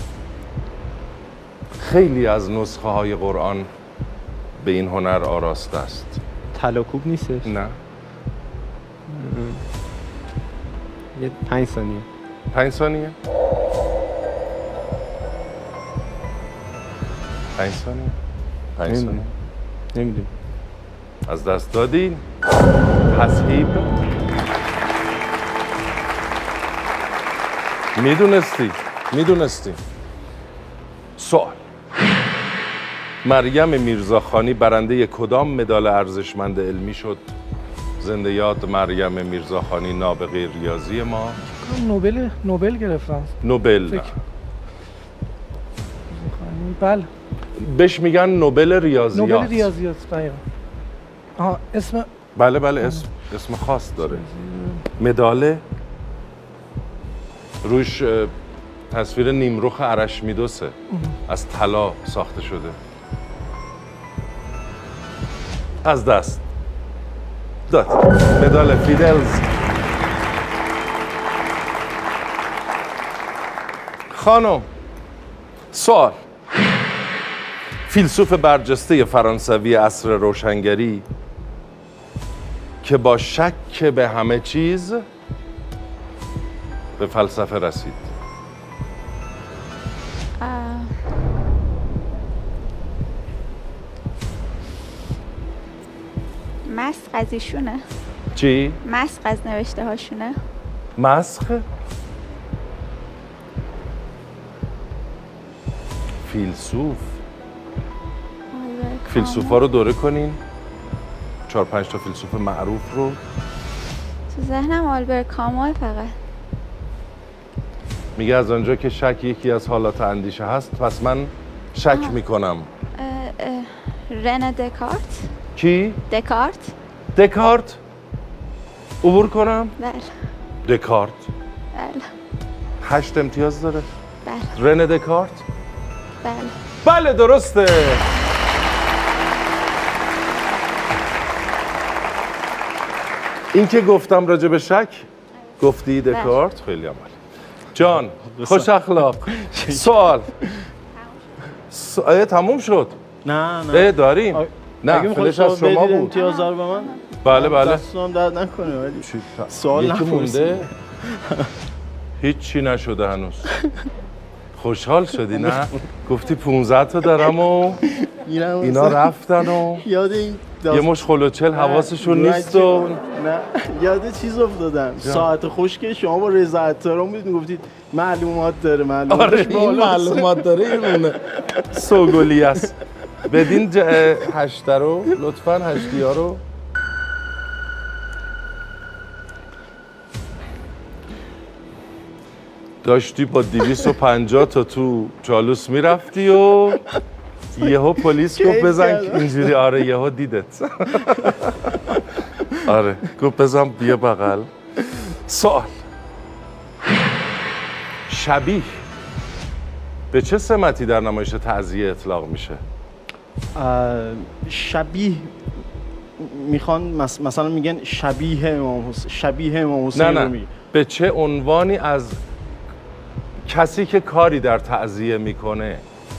خیلی از نسخه های قرآن به این هنر آراسته است. طلاکوب نیستش؟ نه. یه پنج ثانیه. پنج ثانیه؟ پنج ثانیه؟ پنج ثانیه؟ نمیدونم. از دست دادین؟ تصحیب؟ میدونستی؟ میدونستی؟ سوال: مریم میرزاخانی برنده کدام مدال ارزشمند علمی شد؟ زنده یاد مریم میرزاخانی نابغه ریاضی ما. نوبل نوبل گرفتن. نوبل. بله. بهش میگن نوبل ریاضیات. نوبل ریاضیات دقیقاً. آها اسم. بله بله اسم اسم خاص داره. مدال روش تصویر نیمرخ ارشمیدسه، از طلا ساخته شده. از دست داد مدال فیدلز. خانم سوال: فیلسوف برجسته فرانسوی عصر روشنگری که با شک به همه چیز به فلسفه رسید. مسخ از ایشونه. چی؟ مسخ از نوشته هاشونه. مسخ؟ فیلسوف. فیلسوف ها رو دوره کنین. چهار پنج تا فیلسوف معروف رو. تو ذهنم آلبر کامو فقط. میگه از آنجا که شک یکی از حالات اندیشه هست پس من شک آه. میکنم. رنه دکارت. کی؟ دکارت. دکارت؟ عبور کنم؟ بله. دکارت؟ بله. هشت امتیاز داره؟ بله. رنه دکارت؟ بله. بله درسته. این که گفتم راجع به شک گفتی دکارت. بله. خیلی عمالی. جان خوش اخلاق. سوال س... تموم شد؟ نه نه داریم. نه فلش از شما بود. امتیاز رو به من. بله بله. دستم درد نکنه ولی سوال یکی مونده. هیچی نشده هنوز. خوشحال شدی نه؟ گفتی پونزده تا دارم و اینا رفتن و یاد این یه مش خلوچل حواسشون نیست و نه یاد چیز افتادم. ساعت خشک شما با رضا عطاران بودید میگفتید معلومات داره معلوماتش آره این معلومات داره اینونه سوگلی است. بدین هشته رو لطفاً هشتی ها رو. داشتی با دویست و پنجاه تا تو چالوس میرفتی و یهو پلیس گفت بزن اینجوری. آره یهو دیدت. آره گفت بزن بیا بغل. سوال شبیه به چه سمتی در نمایش تعزیه اطلاق میشه؟ شبیه میخوان مثلا میگن شبیه امام حسین شبیه امام حسین نه نه به چه عنوانی از کسی که کاری در تعزیه میکنه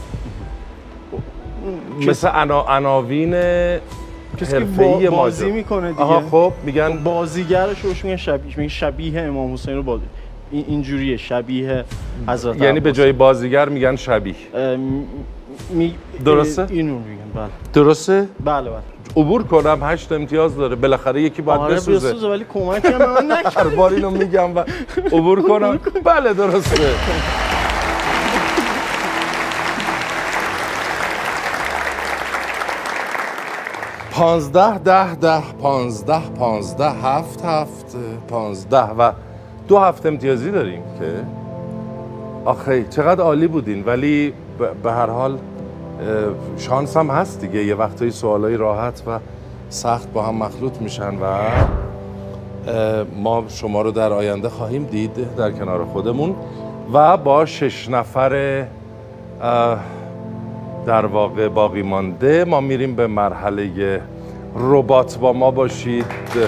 مثل انا عناوین حرفه‌ای بازی میکنه دیگه. آها خب میگن بازیگرش روش میگن شبیه میگن شبیه امام حسین رو بازی این اینجوریه شبیه حضرت یعنی به جای بازیگر میگن شبیه. می... درسته؟ اینو میگن بله. درسته؟ بله بله. عبور کنم هشت امتیاز داره بالاخره یکی باید آره بسوزه. بسوزه ولی کمک هم من نکرد. هر بار اینو میگم و عبور کنم. بله درسته. پانزده ده ده پانزده پانزده هفت هفت پانزده و دو هفت امتیازی داریم که آخه چقدر عالی بودین ولی به هر حال شانس هم هست دیگه. یه وقتایی سوالای راحت و سخت با هم مخلوط میشن و ما شما رو در آینده خواهیم دید در کنار خودمون و با شش نفر در واقع باقی مانده ما میریم به مرحله ربات. با ما باشید.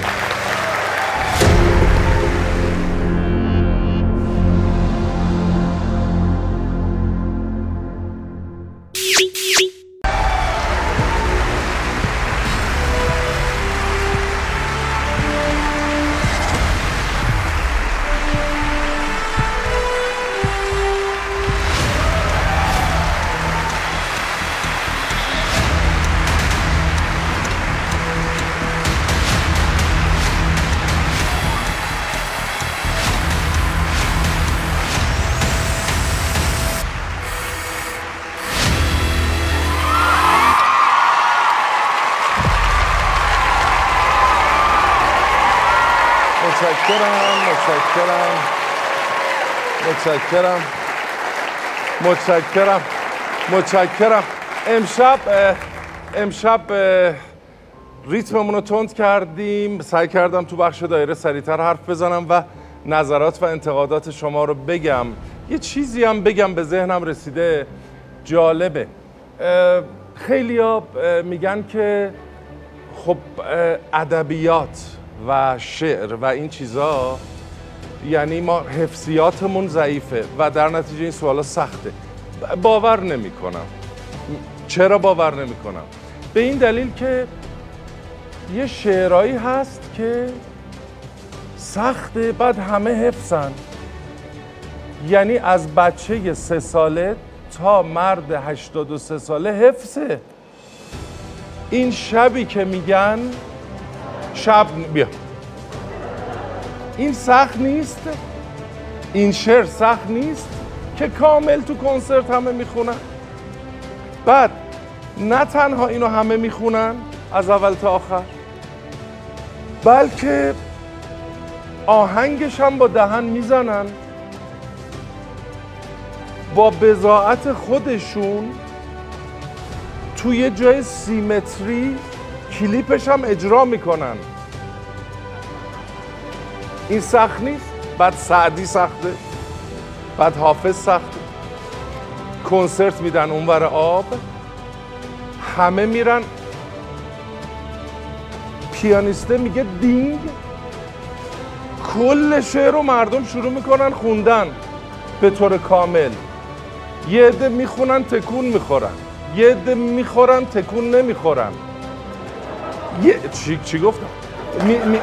متشکرم متشکرم متشکرم متشکرم امشب امشب ریتممون رو تند کردیم. سعی کردم تو بخش دایره سریعتر حرف بزنم و نظرات و انتقادات شما رو بگم. یه چیزی هم بگم به ذهنم رسیده جالبه. خیلیا میگن که خب ادبیات و شعر و این چیزا یعنی ما حفظیاتمون ضعیفه و در نتیجه این سوالا سخته. باور نمی کنم. چرا باور نمی کنم؟ به این دلیل که یه شعرهایی هست که سخته بعد همه حفظن. یعنی از بچه سه ساله تا مرد هشتاد و سه ساله حفظه. این شبی که میگن شب بیا این سخت نیست. این شعر سخت نیست که کامل تو کنسرت همه میخونن. بعد نه تنها اینو همه میخونن از اول تا آخر بلکه آهنگش هم با دهن میزنن با بضاعت خودشون توی جای سیمتری کلیپش هم اجرا میکنن. این سخت نیست. بعد سعدی سخته، بعد حافظ سخته. کنسرت میدن اونور آب، همه میرن، پیانیسته میگه دینگ، کل شعر رو مردم شروع میکنن خوندن به طور کامل. یه عده میخونن تکون میخورن، یه عده میخورن تکون نمیخورن. یه چی چی گفتم؟ می... می...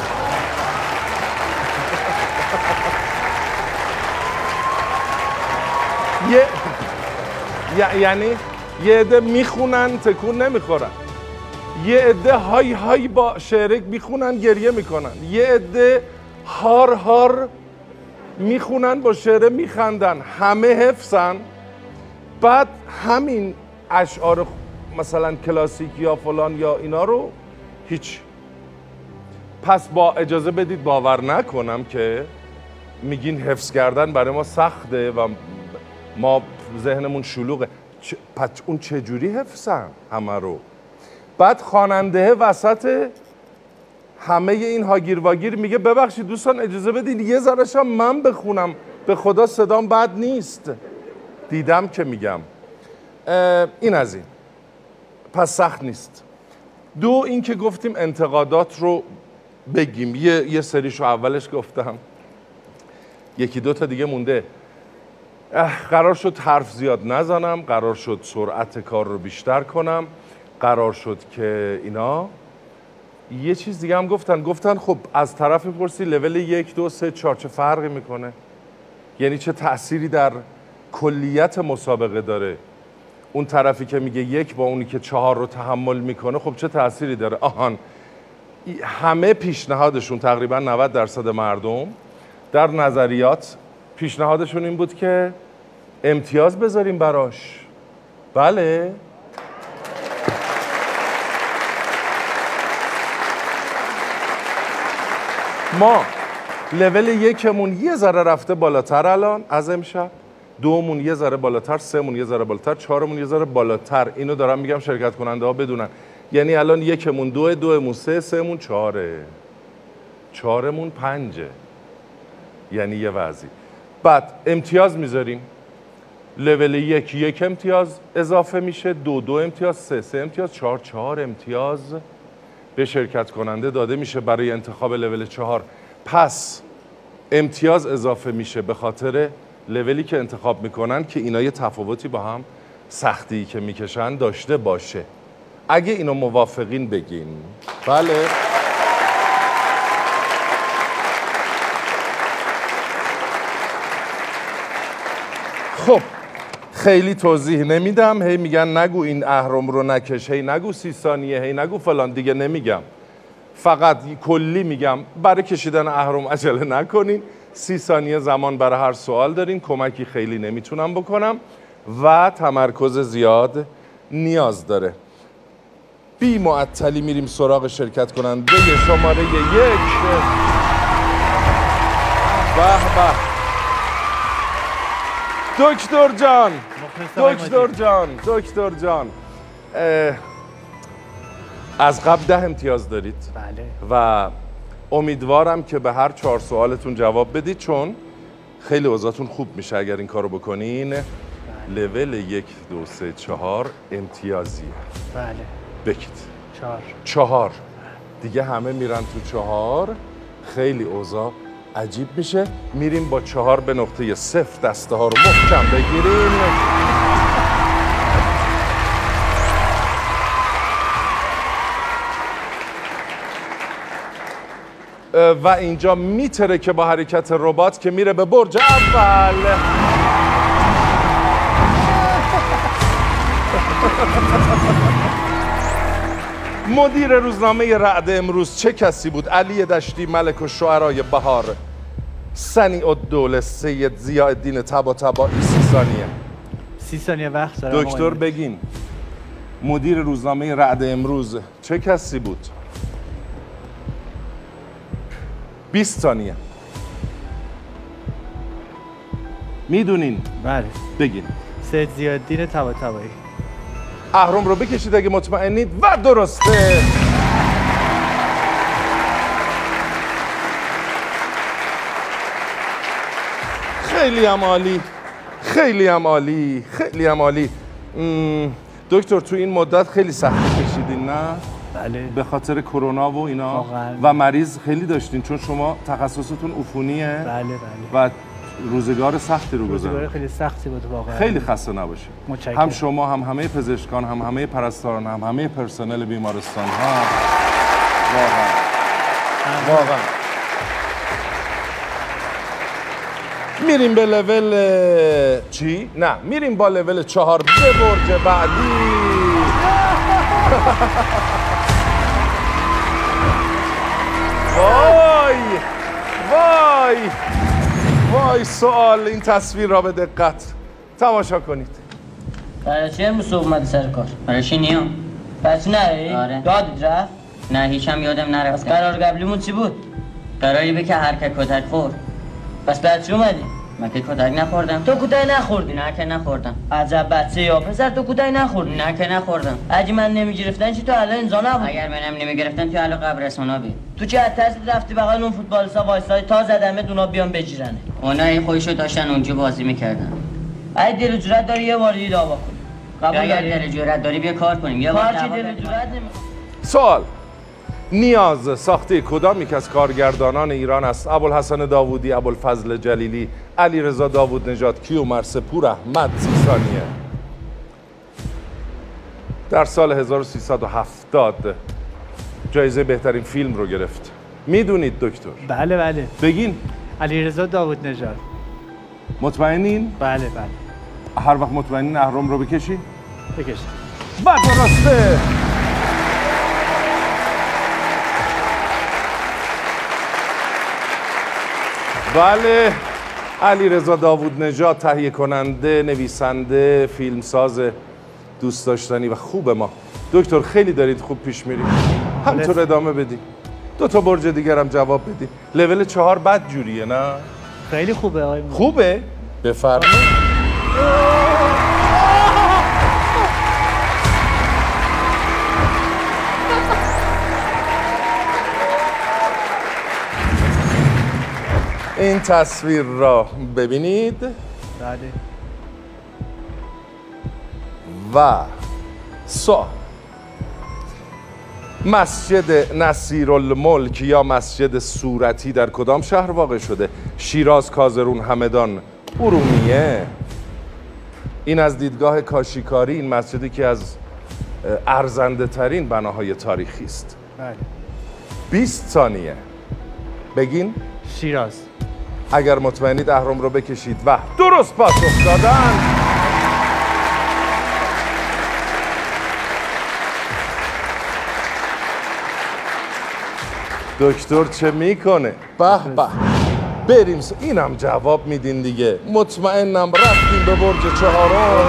یه یعنی یه عده میخونن تکون نمیخورن، یه عده های های با شعرک میخونن گریه میکنن، یه عده هار هار میخونن با شعره میخندن، همه حفظن. بعد همین اشعار مثلا کلاسیک یا فلان یا اینا رو هیچ. پس با اجازه بدید باور نکنم که میگین حفظ کردن برای ما سخته و ما ذهنمون شلوغه. پس اون چجوری حفظن همه رو؟ بعد خواننده وسط همه این هاگیر واگیر میگه ببخشید دوستان اجازه بدین یه ذره‌ش هم من بخونم، به خدا صدام بد نیست. دیدم که میگم این از این. پس سخت نیست. دو این که گفتیم انتقادات رو بگیم، یه, یه سریشو اولش گفتم، یکی دو تا دیگه مونده. قرار شد حرف زیاد نزنم، قرار شد سرعت کار رو بیشتر کنم، قرار شد که اینا. یه چیز دیگه هم گفتن گفتن خب از طرف پرسی لول یک دو سه چهار چه فرقی میکنه؟ یعنی چه تأثیری در کلیت مسابقه داره؟ اون طرفی که میگه یک با اونی که چهار رو تحمل میکنه خب چه تأثیری داره؟ آهان همه پیشنهادشون تقریبا نود درصد مردم در نظریات پیشنهادشون این بود که امتیاز بذاریم براش. بله ما لول یکمون یه ذره رفته بالاتر الان از امشب، دومون یه ذره بالاتر، سهمون یه ذره بالاتر، چهارمون یه ذره بالاتر. اینو دارم میگم شرکت کننده ها بدونن. یعنی الان یکمون دوه، دومون سه، سهمون چهاره، چهارمون پنجه. یعنی یه وضعی. بعد امتیاز میذاریم. لول یک یک امتیاز اضافه میشه، دو دو امتیاز، سه سه امتیاز، چهار چهار امتیاز به شرکت کننده داده میشه برای انتخاب لول چهار. پس امتیاز اضافه میشه به خاطر لولی که انتخاب میکنن که اینا یه تفاوتی با هم سختی که میکشن داشته باشه. اگه اینو موافقین بگین. بله خب خیلی توضیح نمیدم. هی میگن نگو این اهرم رو نکش، هی نگو سی ثانیه، هی نگو فلان. دیگه نمیگم، فقط کلی میگم برای کشیدن اهرم عجله نکنین. سی ثانیه زمان برای هر سوال دارین. کمکی خیلی نمیتونم بکنم و تمرکز زیاد نیاز داره. بی معطلی میریم سراغ شرکت کننده شماره یک. به به دکتر جان، دکتر جان، دکتر جان، از قبل ده امتیاز دارید. بله. و امیدوارم که به هر چهار سوالتون جواب بدید، چون خیلی اوضاعتون خوب میشه اگر این کارو بکنین. بله. لول یک دو سه چهار امتیازیه. بله. بگید. چهار. چهار. دیگه همه میرن تو چهار. خیلی اوضاع عجیب میشه. میریم با چهار به نقطه صفر، دسته ها رو محکم بگیریم. و اینجا میتره که با حرکت ربات که میره به برج اول. مدیر روزنامه رعد امروز چه کسی بود؟ علی دشتی، ملک الشعرای بهار، سنی الدوله، سید ضیاءالدین طباطبایی. سی ثانیه. سی ثانیه وقت دارم. دکتر بگین مدیر روزنامه رعد امروز چه کسی بود؟ بیست ثانیه. میدونین؟ بله. بگین. سید ضیاءالدین طباطبایی. اهرم رو بکشید اگه مطمئنید و درسته. خیلی هم عالی، خیلی هم عالی، خیلی هم عالی. دکتر تو این مدت خیلی سختی کشیدین نه؟ بله. به خاطر کرونا و اینا. واقعا. و مریض خیلی داشتین چون شما تخصصتون عفونیه. بله بله. و روزگار سختی رو گذروندین. روزگار خیلی سختی بود واقعا. خیلی خسته نباشید. متشکرم. هم شما هم همه پزشکان هم همه پرستاران هم همه پرسنل بیمارستان ها. واقعا واقعا. میریم به لول چی؟ نه میریم با لول چهار به برج بعدی. وای وای وای سوال. این تصویر را به دقت تماشا کنید. برای چه امروز صبح اومدی سر کار؟ برای چی نیام؟ برای چی نری؟ آره. یادت رفت؟ نه هیچم یادم نرفت. پس قرار قبلیمون چی بود؟ قراری به که هر که کتک خورد. پس بعد چی اومدی؟ من که کتک نخوردم. تو کتک نخوردی؟ نه که نخوردم. عجب بچه یا پسر، تو کتک نخوردی؟ نه که نخوردم. اگه من نمیگرفتن چی تو الان اینجا نبود؟ اگر منم نمیگرفتن تو الان قبرستونا بی. تو چه اترس رفتی بغل اون فوتبالیستا وایسای تا زدمه اونا بیان بگیرنه؟ اونا این خودشو داشتن اونجا بازی میکردن. ای دل و جرأت داری یه بار دیگه دعوا کن. قبول داری؟ دل و جرأت داری بیا کار کنیم. یه بار دل و جرأت نمیخواد. سوال: نیاز ساخته کدام یک از کارگردانان ایران است؟ ابوالحسن داوودی، ابوالفضل جلیلی، علیرضا داوود نژاد، کیومرث، پور احمد. سی ثانیه. در سال هزار و سیصد و هفتاد جایزه بهترین فیلم رو گرفت. میدونید دکتر؟ بله بله. بگین. علیرضا داوود نژاد. مطمئنین؟ بله بله. هر وقت مطمئنین اهرم رو بکشین؟ بکشین. و درسته. بله، علیرضا داوود نژاد، تهیه کننده، نویسنده، فیلمساز دوست داشتنی و خوب ما. دکتر خیلی دارید خوب پیش میرید. همینطور ادامه بدید. دو تا برج دیگر هم جواب بدید. لول چهار بد جوریه نه؟ خیلی خوبه آقای. خوبه؟ بفرمایید. این تصویر را ببینید. بله. و سوال: مسجد نصیرالملک یا مسجد صورتی در کدام شهر واقع شده؟ شیراز، کازرون، همدان، ارومیه. این از دیدگاه کاشیکاری این مسجدی که از ارزنده ترین بناهای تاریخی است. بله. بیست ثانیه. بگین. شیراز. اگر مطمئنید اهرم رو بکشید و درست پاسخ دادن. دکتر چه میکنه؟ به به. بریم. اینم جواب میدین دیگه. مطمئنم رفتیم به برج چهارم.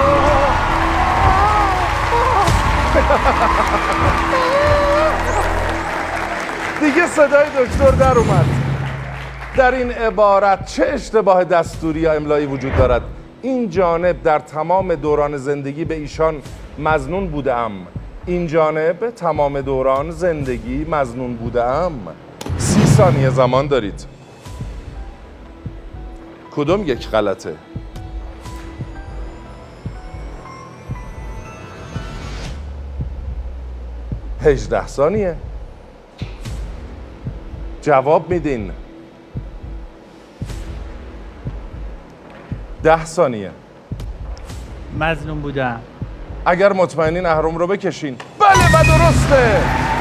دیگه صدای دکتر در اومد. در این عبارت چه اشتباه دستوری یا املایی وجود دارد؟ این جانب در تمام دوران زندگی به ایشان مظنون بودم. این جانب تمام دوران زندگی مظنون بودم. سی ثانیه زمان دارید. کدوم یک غلطه؟ هجده ثانیه. جواب میدین. ده ثانیه. مظلوم بودم. اگر مطمئنین اهرم رو بکشین. بله و درسته.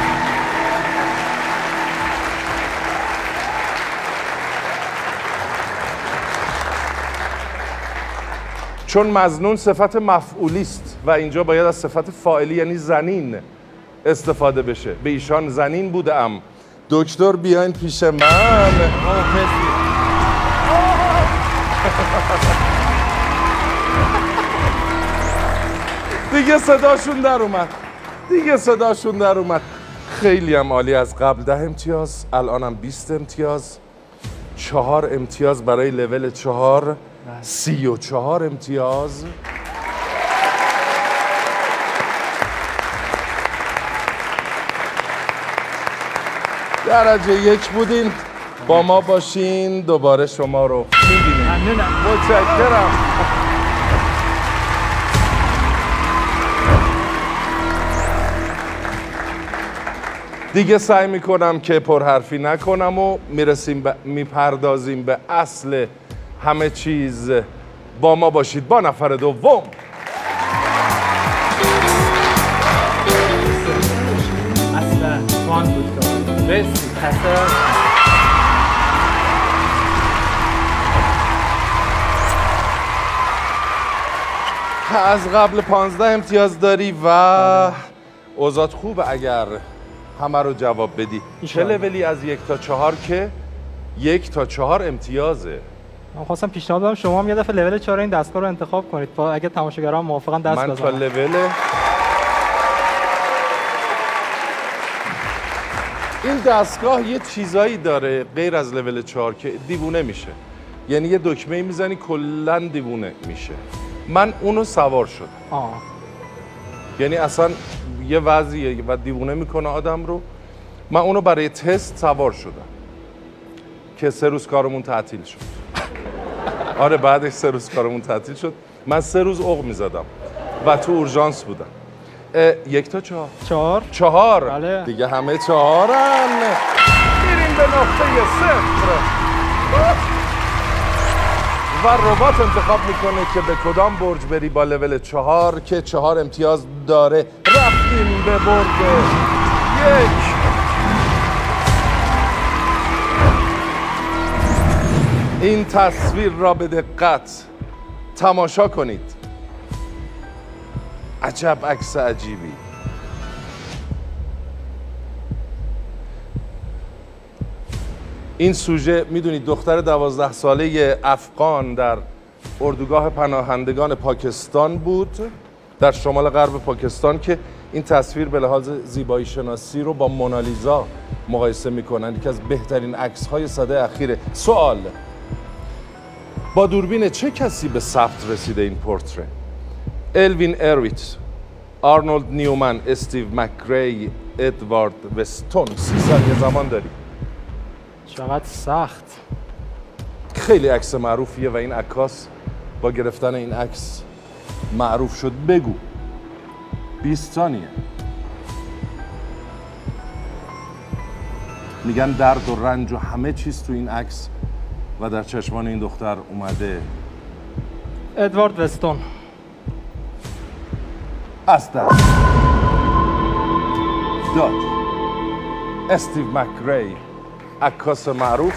چون مظنون صفت مفعولی است و اینجا باید از صفت فاعلی یعنی زنین استفاده بشه. به ایشان زنین بودم. دکتر بیاین پیش من. دیگه صداشون در اومد. دیگه صداشون در اومد. خیلی هم عالی. از قبل ده امتیاز، الانم بیست امتیاز. چهار امتیاز برای لول چهار. سی و چهار امتیاز. درجه یک بودین. با ما باشین. دوباره شما رو می‌بینیم. ممنونم. متشکرم. دیگه سعی میکنم که پرحرفی نکنم و میرسیم ب... میپردازیم به اصل همه چیز. با ما باشید. با نفر دوم. اصلا فان بود. مرسی. از قبل پانزده امتیاز داری و اوضاعت خوبه اگر همه رو جواب بدی. چه لولی از یک تا چهار که یک تا چهار امتیازه؟ من خواستم پیشنهاد بدم شما هم یه دفعه لول چهار این دستگاه رو انتخاب کنید تا اگه تماشاگران موافقن دست بزنن. من تا لول این دستگاه یه چیزایی داره غیر از لول چهار که دیوونه میشه. یعنی یه دکمه میزنی کلا دیوونه میشه. من اونو سوار شدم. آه. یعنی اصلا یه وضعیه و دیوونه میکنه آدم رو. من اونو برای تست سوار شدم که سه روز کارمون تعطیل شد. آره بعدش سه روز کارمون تعطیل شد. من سه روز عق میزدم و تو اورژانس بودم. یک تا چهار چهار چهار بله. دیگه همه چهارن. میریم به نقطه صفر و ربات انتخاب میکنه که به کدام برج بری با لول چهار که چهار امتیاز داره. رفتیم به برج یک. این تصویر را به دقت تماشا کنید. عجب عکس عجیبی. این سوژه میدونید دختر دوازده ساله افغان در اردوگاه پناهندگان پاکستان بود، در شمال غرب پاکستان، که این تصویر به لحاظ زیبایی شناسی رو با مونالیزا مقایسه میکنن، یکی از بهترین عکس های سده اخیره. سوال: با دوربین چه کسی به ثبت رسیده این پورتره؟ الوین ارویت، آرنولد نیومن، استیو مکری، ادوارد وستون. سی ثانیه زمان داری. چقدر سخت. خیلی عکس معروفیه و این عکاس با گرفتن این عکس معروف شد. بگو. بیست ثانیه. میگن درد و رنج و همه چیز تو این عکس و در چشمان این دختر اومده. ادوارد وستون. از دست داد. استیو مکری، عکاس معروف.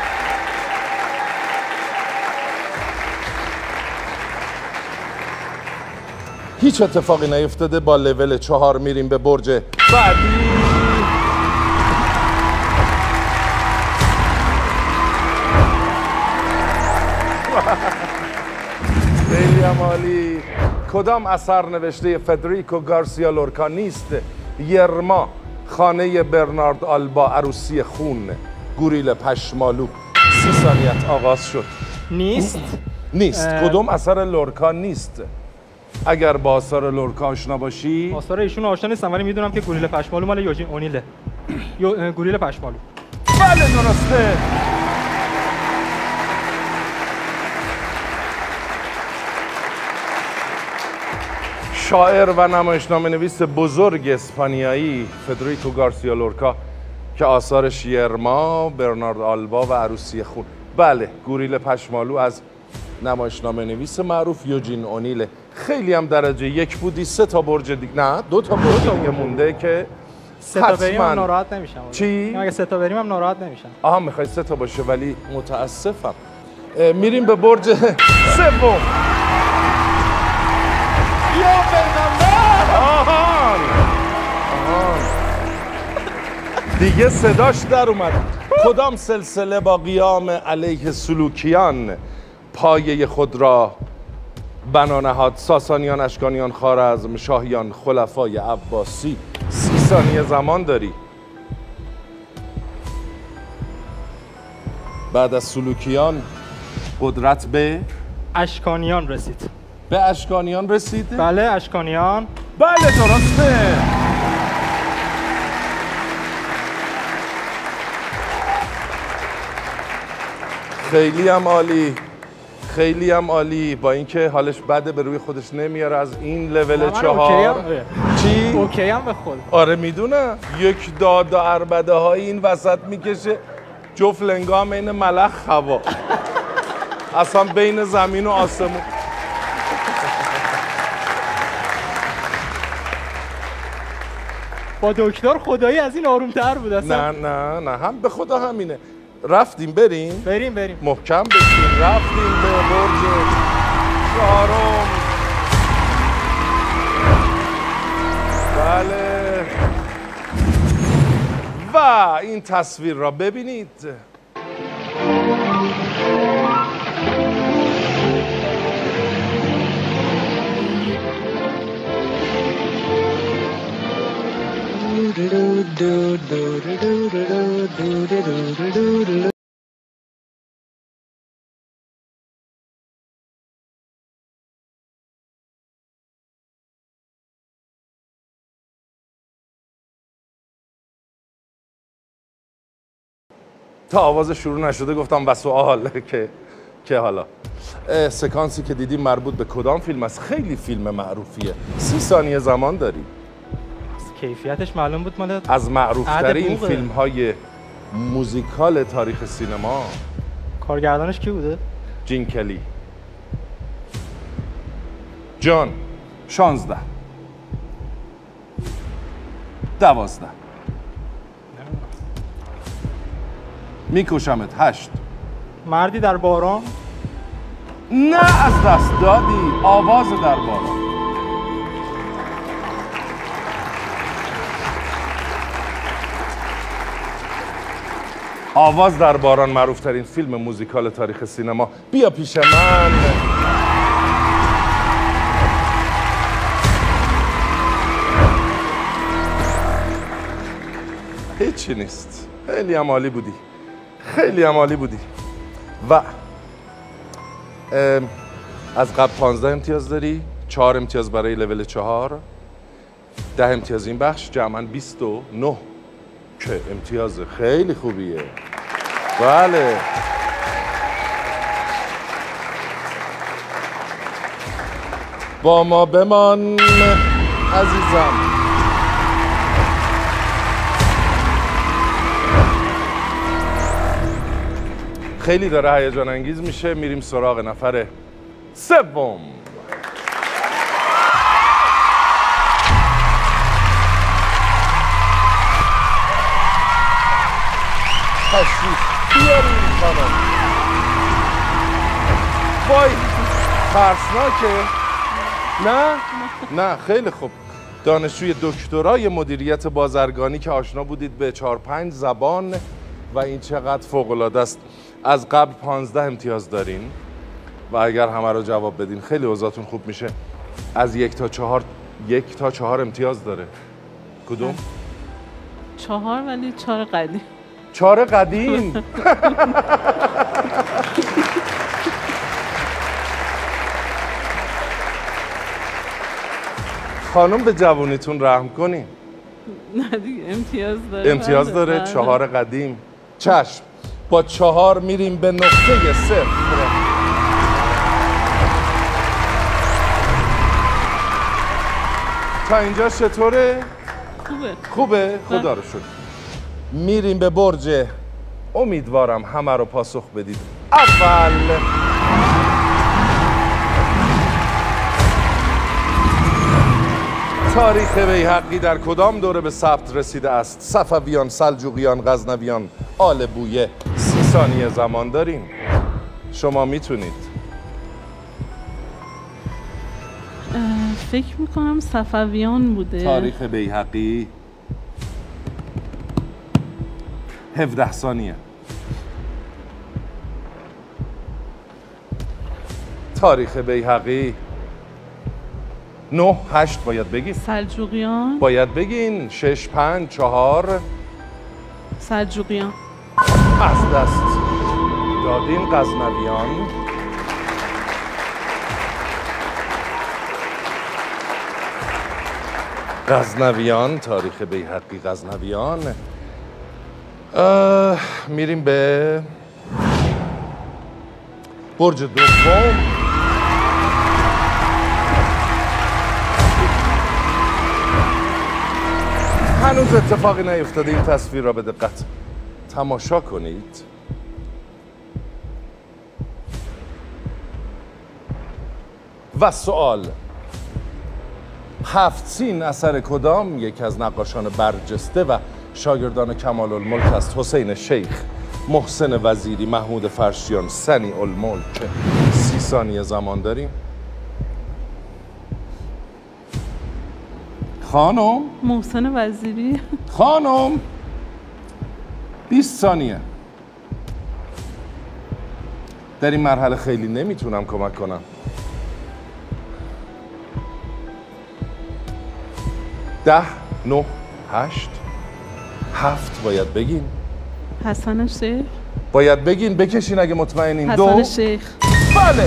هیچ اتفاقی نیفتاده. با لول چهار میریم به برج بعدی. خیلی هم عالی. کدام اثر نوشته فدریکو گارسیا لورکا نیست؟ یرما، خانه برنارد آلبا، عروسی خون، گوریل پشمالو. سی ثانیت آغاز شد. نیست؟ نیست. کدوم اثر لورکا نیست؟ اگر با آثار لورکا آشنا باشی. آثار ایشون آشنا نیستم ولی میدونم که گوریل پشمالو مال یوجین اونیله. یو... گوریل پشمالو. بله درسته. شاعر و نمایشنامه نویس بزرگ اسپانیایی فدریکو گارسیا لورکا که آثارش یرما، برنارد آلبا و عروسی خون. بله، گوریل پشمالو از نمایشنامه نویس معروف یوجین اونیله. خیلی هم درجه یک بودی. سه تا برج دیگه، نه دو تا برج دیگه مونده که سه تا بریم هم ناراحت نمیشم. چی؟ اگه سه تا بریم هم ناراحت نمیشم. آها میخوای سه تا باشه ولی متاسفم. میریم به برج سوم. یا پیغمبر! آهان آهان دیگه صداش در اومد. کدام سلسله با قیام علیه سلوکیان پایه خود را بنا نهاد؟ ساسانیان، اشکانیان، خوارزم، شاهیان، خلفای عباسی. سی ثانیه زمان داری. بعد از سلوکیان قدرت به اشکانیان رسید. به اشکانیان رسید؟ بله اشکانیان. بله درسته. خیلی هم عالی. خیلی هم عالی. با اینکه حالش بده به روی خودش نمیاره از این لول چهار. چی؟ اوکی هم به خود. آره میدونم. یک داد و عربده های این وسط میکشه جفت لنگام این ملخ هوا. اصلا بین زمین و آسمون. با دکتر خدایی از این آرومتر بود اصلا. نه نه نه هم به خدا همینه. رفتیم بریم بریم بریم محکم بشین. رفتیم به برج چهارم. بله و این تصویر را ببینید. تا آواز شروع نشده گفتم و سؤال که که حالا سکانسی که دیدیم مربوط به کدام فیلم است؟ خیلی فیلم معروفیه. سی ثانیه زمان داری. کیفیتش معلوم بود مال از معروفترین فیلم های موزیکال تاریخ سینما. کارگردانش کی بوده؟ جین کلی. جان شانزده دوازده میکشمت هشت مردی در باران. نه از دست دادی. آواز در باران. آواز در باران معروفترین فیلم موزیکال تاریخ سینما. بیا پیش من. هیچی نیست. خیلی هم عالی بودی. خیلی هم عالی بودی. و از قبل پانزده امتیاز داری. چهار امتیاز برای لول چهار. ده امتیاز این بخش. جمعاً بیست و نه که امتیاز خیلی خوبیه. بله با ما بمان عزیزم. خیلی داره هیجان انگیز میشه. میریم سراغ نفر سوم. تشریف بیاریم خانم. وای ترسناکه. نه نه خیلی خوب. دانشجوی دکترای مدیریت بازرگانی که آشنا بودید به چهار پنج زبان و این چقدر فوق‌العاده است. از قبل پانزده امتیاز دارین و اگر همه رو جواب بدین خیلی اوضاعتون خوب میشه. از یک تا چهار یک تا چهار امتیاز داره. کدوم؟ چهار ولی چهار قدیم. چهار قدیم. خانم به جوونیتون رحم کنین. نه دیگه امتیاز داره. امتیاز داره. چهار قدیم. چشم. با چهار میریم به نقطه صفر. تا اینجا چطوره؟ خوبه. خوبه؟ خدا رو شکر. میریم به برج. امیدوارم همه رو پاسخ بدید. اول تاریخ بیهقی در کدام دوره به ثبت رسیده است؟ صفویان، سلجوقیان، غزنویان، آل بویه. سی ثانیه زمان داریم. شما میتونید. فکر میکنم صفویان بوده. تاریخ بیهقی هفده ثانیه. تاریخ بیهقی نه هشت باید بگید. سلجوقیان باید بگین. شش پنج چهار. سلجوقیان. از دست دادین. غزنویان. غزنویان. تاریخ بیهقی غزنویان. میریم به برج دوم. هنوز اتفاقی نیفتاده. این تصویر را به دقت تماشا کنید. و سوال هفت سین اثر کدام یک از نقاشان برجسته و شاگردان کمال الملک است؟ حسین شیخ، محسن وزیری، محمود فرشیان، سنی الملک. سی ثانیه زمان داریم. خانم محسن وزیری. خانم بیست ثانیه. در این مرحله خیلی نمیتونم کمک کنم. ده، نه، هشت، هفت باید بگین. حسن شیخ. باید بگین، بکشین اگه مطمئنین. حسن دو. حسن شیخ. بله.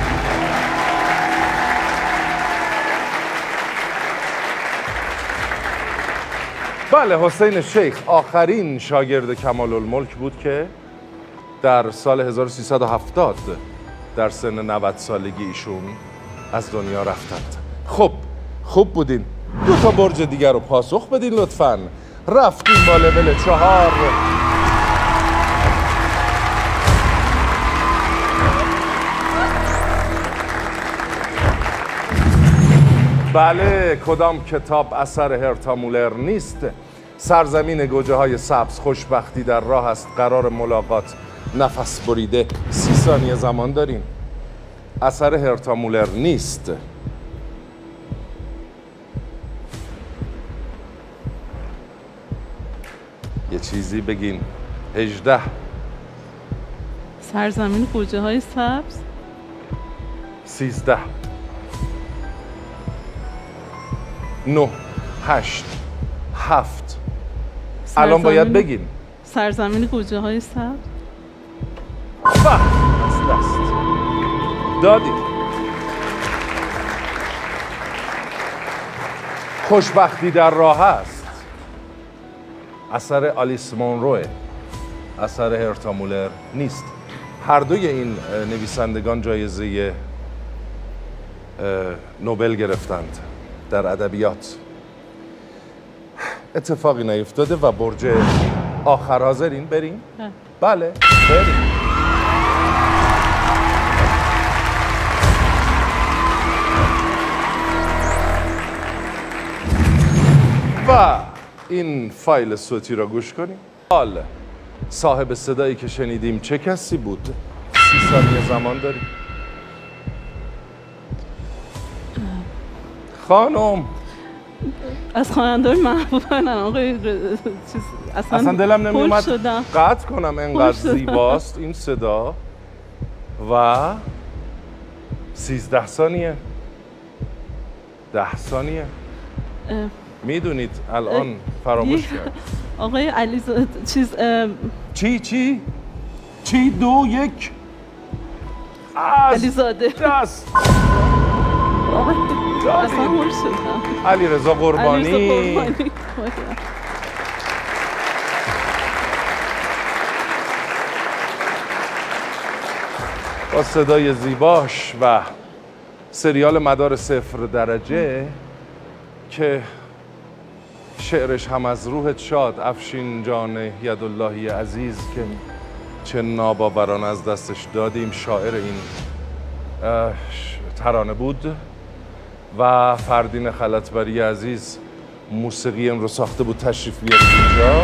بله، حسین شیخ آخرین شاگرد کمال الملک بود که در سال هزار و سیصد و هفتاد در سن نود سالگی ایشون از دنیا رفتند. خب خوب بودین. دو تا برج دیگر رو پاسخ بدین لطفاً. رفتیم با لول چهار. بله، کدام کتاب اثر هرتا مولر نیست؟ سرزمین گوجه های سبز، خوشبختی در راه است، قرار ملاقات، نفس بریده. سی ثانیه زمان داریم. اثر هرتا مولر نیست. یه چیزی بگین. هجده. سرزمین گوجه های سبز. سیزده. نه. هشت. هفت. الان باید بگین. سرزمین گوجه های سبز. بله، از دست دادید. خوشبختی در راه است. اثر آلیس مونروه، اثر هرتا مولر نیست. هر دوی این نویسندگان جایزه نوبل گرفتند در ادبیات. اتفاقی نیفتاده و برج آخر حاضرین بریم؟ بله بریم. و این فایل صوتی را گوش کنیم. حال صاحب صدایی که شنیدیم چه کسی بود؟ سی ثانیه زمان داریم. خانم از خواننده محبوب من آقای چیز اصلا, اصلا دلم نمیومد شدم. قطع کنم، انقدر زیباست این صدا. و سیزده ثانیه، ده ثانیه. میدونید الان فراموش کرد. آقای علیزاده چیز اه... چی چی چی دو یک علیزاده دست اصلا هول شدم. علیرضا قربانی. علیرضا قربانی. با صدای زیباش و سریال مدار صفر درجه که شعرش هم از روحت شاد، افشین جان یداللهی عزیز که چه ناباورانه از دستش دادیم، شاعر این ترانه بود. و فردین خلطبری عزیز موسیقی این رو ساخته بود. تشریف بیارید اینجا.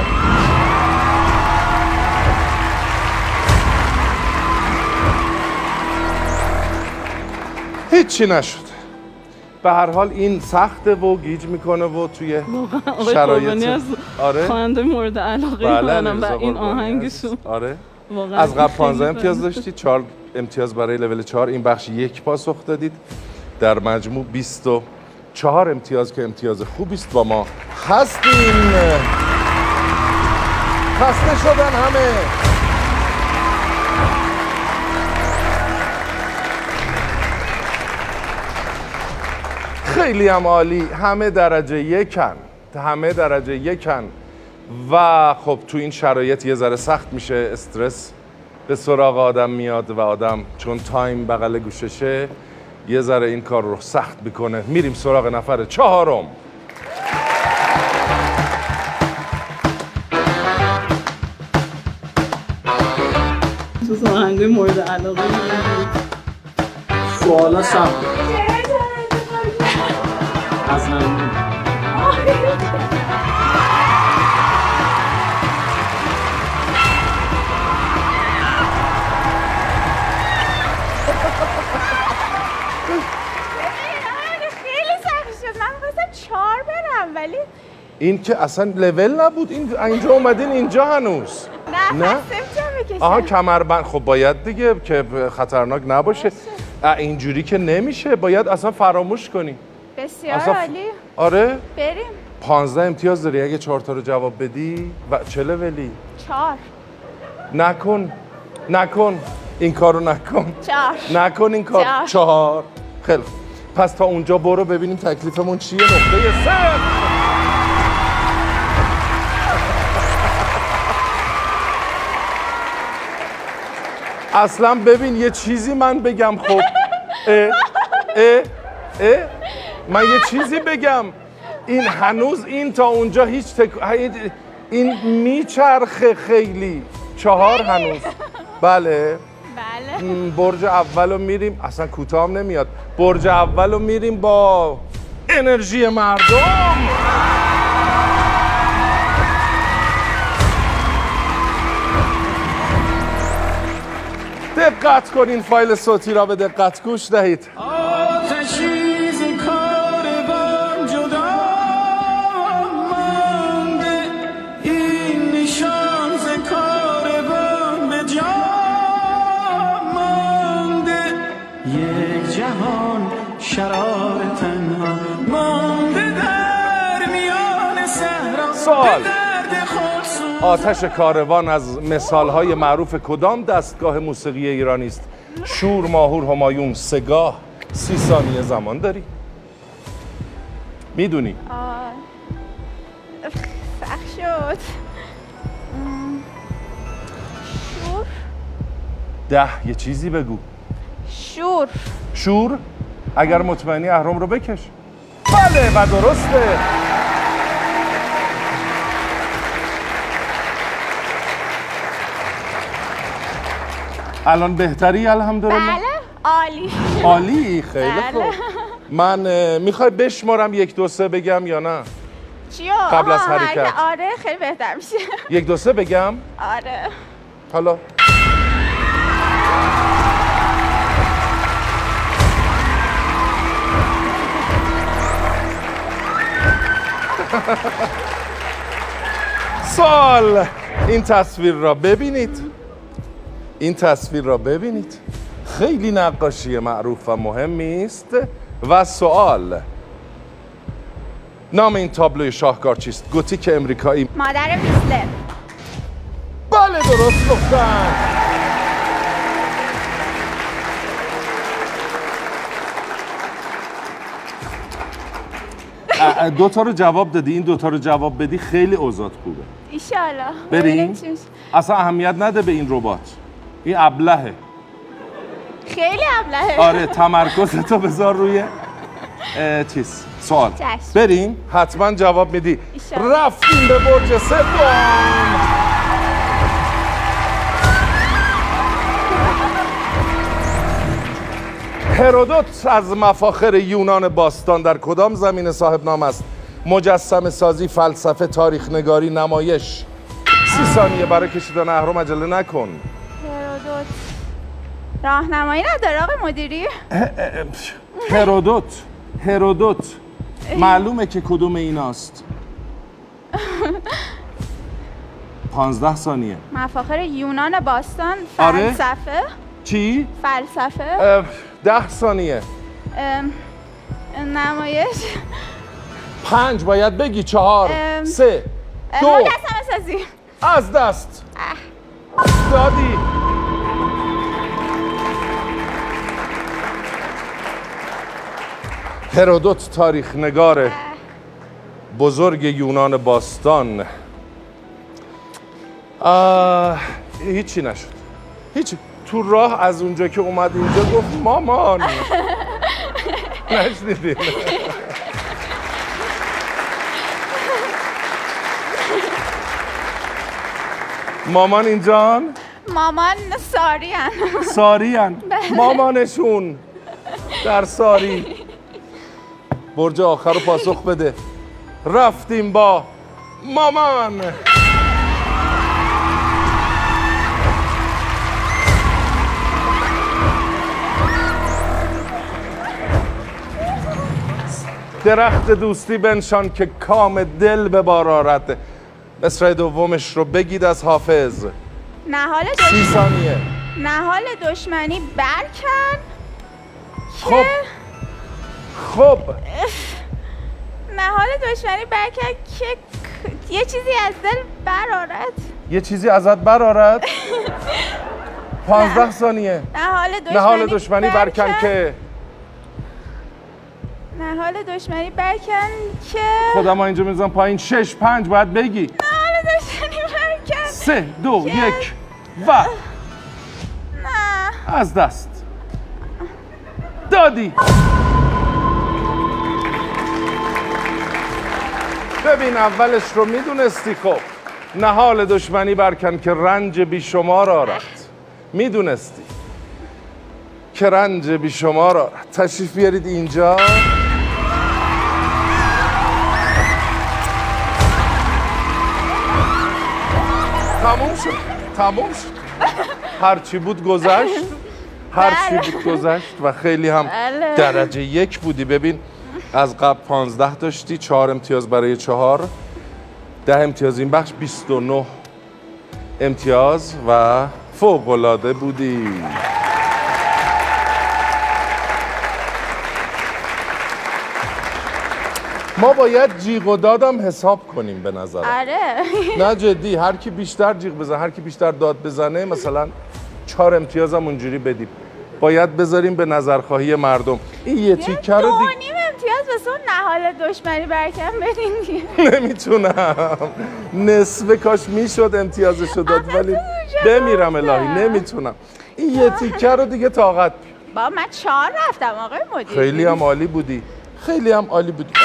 هیچی نشد. به هر حال این سخته و گیج میکنه و توی شرایط آره خواننده مورد علاقه منم و این آهنگشون. آره از قبل پانزده امتیاز داشتید، چهار امتیاز برای لول چهار. این بخش یک پاسخ دادید. در مجموع بیست و چهار امتیاز که امتیاز خوبی است. با ما هستیم. خسته شدن همه. خیلی هم عالی. همه درجه یکن، همه درجه یکن و خب تو این شرایط یه ذره سخت میشه، استرس به سراغ آدم میاد و آدم چون تایم بغل گوششه یه ذره این کار رو سخت میکنه. میریم سراغ نفر چهارم. تو آهنگای مورد علاقه سوالا سخت. پسندی. خیلی سخت شد. من می‌خواستم چهار برم ولی این که اصلا لول نبود. این اینجا اومدین اینجا هنوز. نه نه بکشم. آها کمربند. خب باید دیگه که خطرناک نباشه. اینجوری که نمیشه. باید اصلا فراموش کنی. بسیار عالی. آره بریم. پانزده امتیاز داری اگه چهار تا رو جواب بدی. و چه لولی؟ چهار. نکن نکن این کارو نکن. چهار. نکن این کار. چهار. چهار. خیلی پس تا اونجا برو ببینیم تکلیفمون چیه. نقطه صفر. اصلا ببین یه چیزی من بگم. خب اه اه اه من یه چیزی بگم. این هنوز این تا اونجا هیچ تک... این میچرخه خیلی. چهار هنوز. بله بله. برج اول رو میریم. اصلا کوتاه هم نمیاد. برج اول رو میریم با انرژی مردم. دقت کنین فایل صوتی را به دقت گوش دهید. آتشی ز کاروان جدا مانده، این نشان ز کاروان به جا مانده، یک جهان شرار تنها مانده در میان صحرا. سوال: آتش کاروان از مثالهای معروف کدام دستگاه موسیقی ایرانی است؟ شور، ماهور، همایون. سگاه. سی ثانیه زمان داری. میدونی؟ سخت شد. شور. ده. یه چیزی بگو. شور. شور؟ اگر مطمئنی اهرام رو بکش. بله و درسته. الان بهتری الحمدلله؟ بله عالی. عالی. خیلی بله. خوب. من میخوای بشمارم یک دو سه بگم یا نه؟ چیو؟ قبل از حرکت. آره خیلی بهتر میشه. یک دو سه بگم؟ آره. حالا سوال: این تصویر را ببینید. این تصویر را ببینید. خیلی نقاشی معروف و مهمی است. و سوال: نام این تابلوی شاهکار چیست؟ گوتیک امریکایی. مادر ویسلر. بله درست گفتن. دو تا رو جواب دادی. این دو تا رو جواب بدی خیلی اوضاعت خوبه. ایشالله. بریم. اصلا اهمیت نده به این ربات. این ابلهه. خیلی ابلهه. آره تمرکزتو بذار روی چیز. سوال. چشم. بریم. حتما جواب میدی. ایشالله. رفتیم به برج سوم. هرودوت از مفاخر یونان باستان در کدام زمینه صاحب نام است؟ مجسمه سازی، فلسفه، تاریخ نگاری، نمایش. سی ثانیه برای کشیدن اهرام. عجله نکن. هرودوت. راهنمایی نداره آقای مدیری؟ هرودوت. هرودوت. معلومه که کدوم ایناست. پانزده ثانیه. مفاخر یونان باستان. آره؟ فلسفه. چی؟ فلسفه. ده ثانیه. نمایش. پنج باید بگی. چهار. ام... سه. دو. مجسمه سازی. از دست دادی. هرودوت تاریخ نگار بزرگ یونان باستان. آه... هیچی نشد. هیچی. تو راه از اونجا که اومد اینجا گفت مامان. نشنیدین؟ مامان اینجان؟ مامان ساریان. ساریان. مامانشون در ساری. برج آخر رو پاسخ بده. رفتیم با مامان. درخت دوستی بنشان که کام دل به بار آرد. مصرع دومش رو بگید از حافظ. نهال سی ثانیه. نهال دشمنی برکن خب خب نهال دشمنی برکن که یه چیزی از دل برآرد. یه چیزی ازت برآرد. پانزده ثانیه. نهال دشمنی, نهال دشمنی برکن, برکن که نهال دشمنی برکن که خودم ها اینجا میزنم پایین. شش پنج باید بگی. نهال دشمنی برکن سه دو که... یک و نه از دست دادی. ببین اولش رو میدونستی. خب نهال دشمنی برکن که رنج بیشمار آرد. میدونستی که رنج بیشمار آرد. تشریف بیارید اینجا. تموم شد تموم شد. هرچی بود گذشت. هرچی بود گذشت و خیلی هم درجه یک بودی. ببین از قبل پانزده داشتی، چهار امتیاز برای چهار، ده امتیاز این بخش، بیست و نه امتیاز و فوق‌العاده بودی. ما باید جیغ و دادم حساب کنیم به نظرم. آره نه جدی، هر کی بیشتر جیغ بزنه، هر کی بیشتر داد بزنه، مثلا چهار امتیاز هم اونجوری بدیم. باید بذاریم به نظرخواهی مردم. این یه تیکه رو دو نیم امتیاز واسه اون نهال دشمنی برکن بدین دیگه. نمیتونم. نصف کاش میشد امتیازشو داد ولی بمیرم الهی نمیتونم. این یه تیکه رو دیگه طاقت. با من چهار رفتم آقای مدیر. خیلی هم عالی بودی. خیلی هم عالی بودی.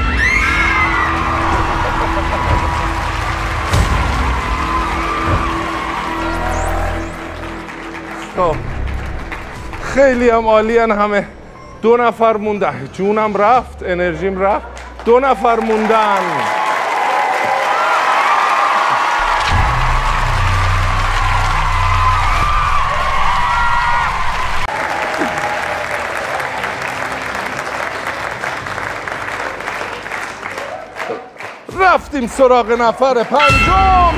خب خیلی هم عالیان همه. دو نفر موندن. جونم رفت، انرژیم رفت. دو نفر موندن. رفتیم سراغ نفر پنجم.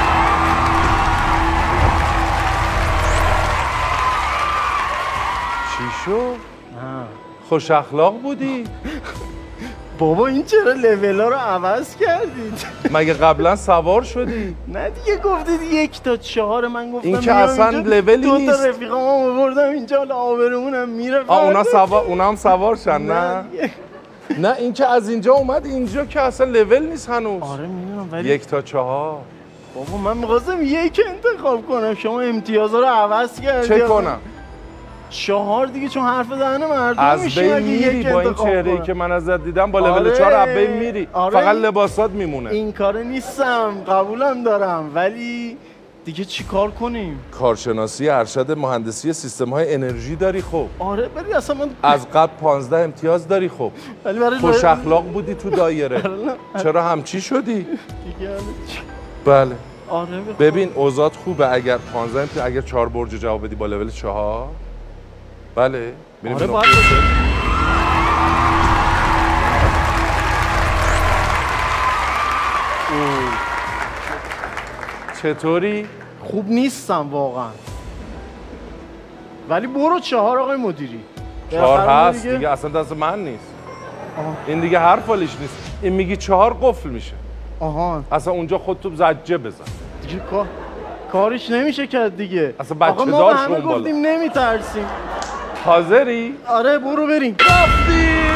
چی شد؟ خوش اخلاق بودی؟ بابا این چرا لولا رو عوض کردید؟ مگه قبلا سوار شدی؟ نه دیگه گفتید یک تا چهار، من گفتم این که اصلا لولی نیست. دو تا رفیقامو آوردم اینجا، حالا آبرومونم میره. آ اونا سوار، اونا هم سوار شن. نه نه این که از اینجا اومد اینجا که اصلا لول نیست هنوز. آره میدونم ولی یک تا چهار. بابا من می‌خواستم یک انتخاب کنم، شما امتیازا رو عوض کردید. چه کنم؟ چهار دیگه، چون حرف دهن مردم از میشین بین میری. با این چهره‌ای که من ازت دیدم با لول آره. چهار از بین میری. آره. فقط لباسات میمونه. این کاره نیستم، قبولم دارم، ولی دیگه چی کار کنیم؟ کارشناسی ارشد مهندسی سیستم‌های انرژی داری. خب آره ولی اصلا من از قبل پانزده امتیاز داری. خب ولی برای خوش اخلاق بودی تو دایره. چرا همچی شدی؟ دیگه بله آره ببین اوضاعت خوبه. اگر پانزده امتیاز، اگر چهار برج جواب بدی با لول چهار، بله میریم آره به باید چطوری؟ خوب نیستم واقعا، ولی برو چهار آقای مدیری. چهار هست دیگه. دیگه اصلا دست من نیست. آه. این دیگه حرفالیش نیست. این میگی چهار قفل میشه. آها اصلا اونجا خود تو زجه بزن دیگه. کار کارش نمیشه کرد دیگه. اصلا بچه دار شون بالا. گفتیم نمیترسیم. حاضری؟ آره برو بریم. رفتیم.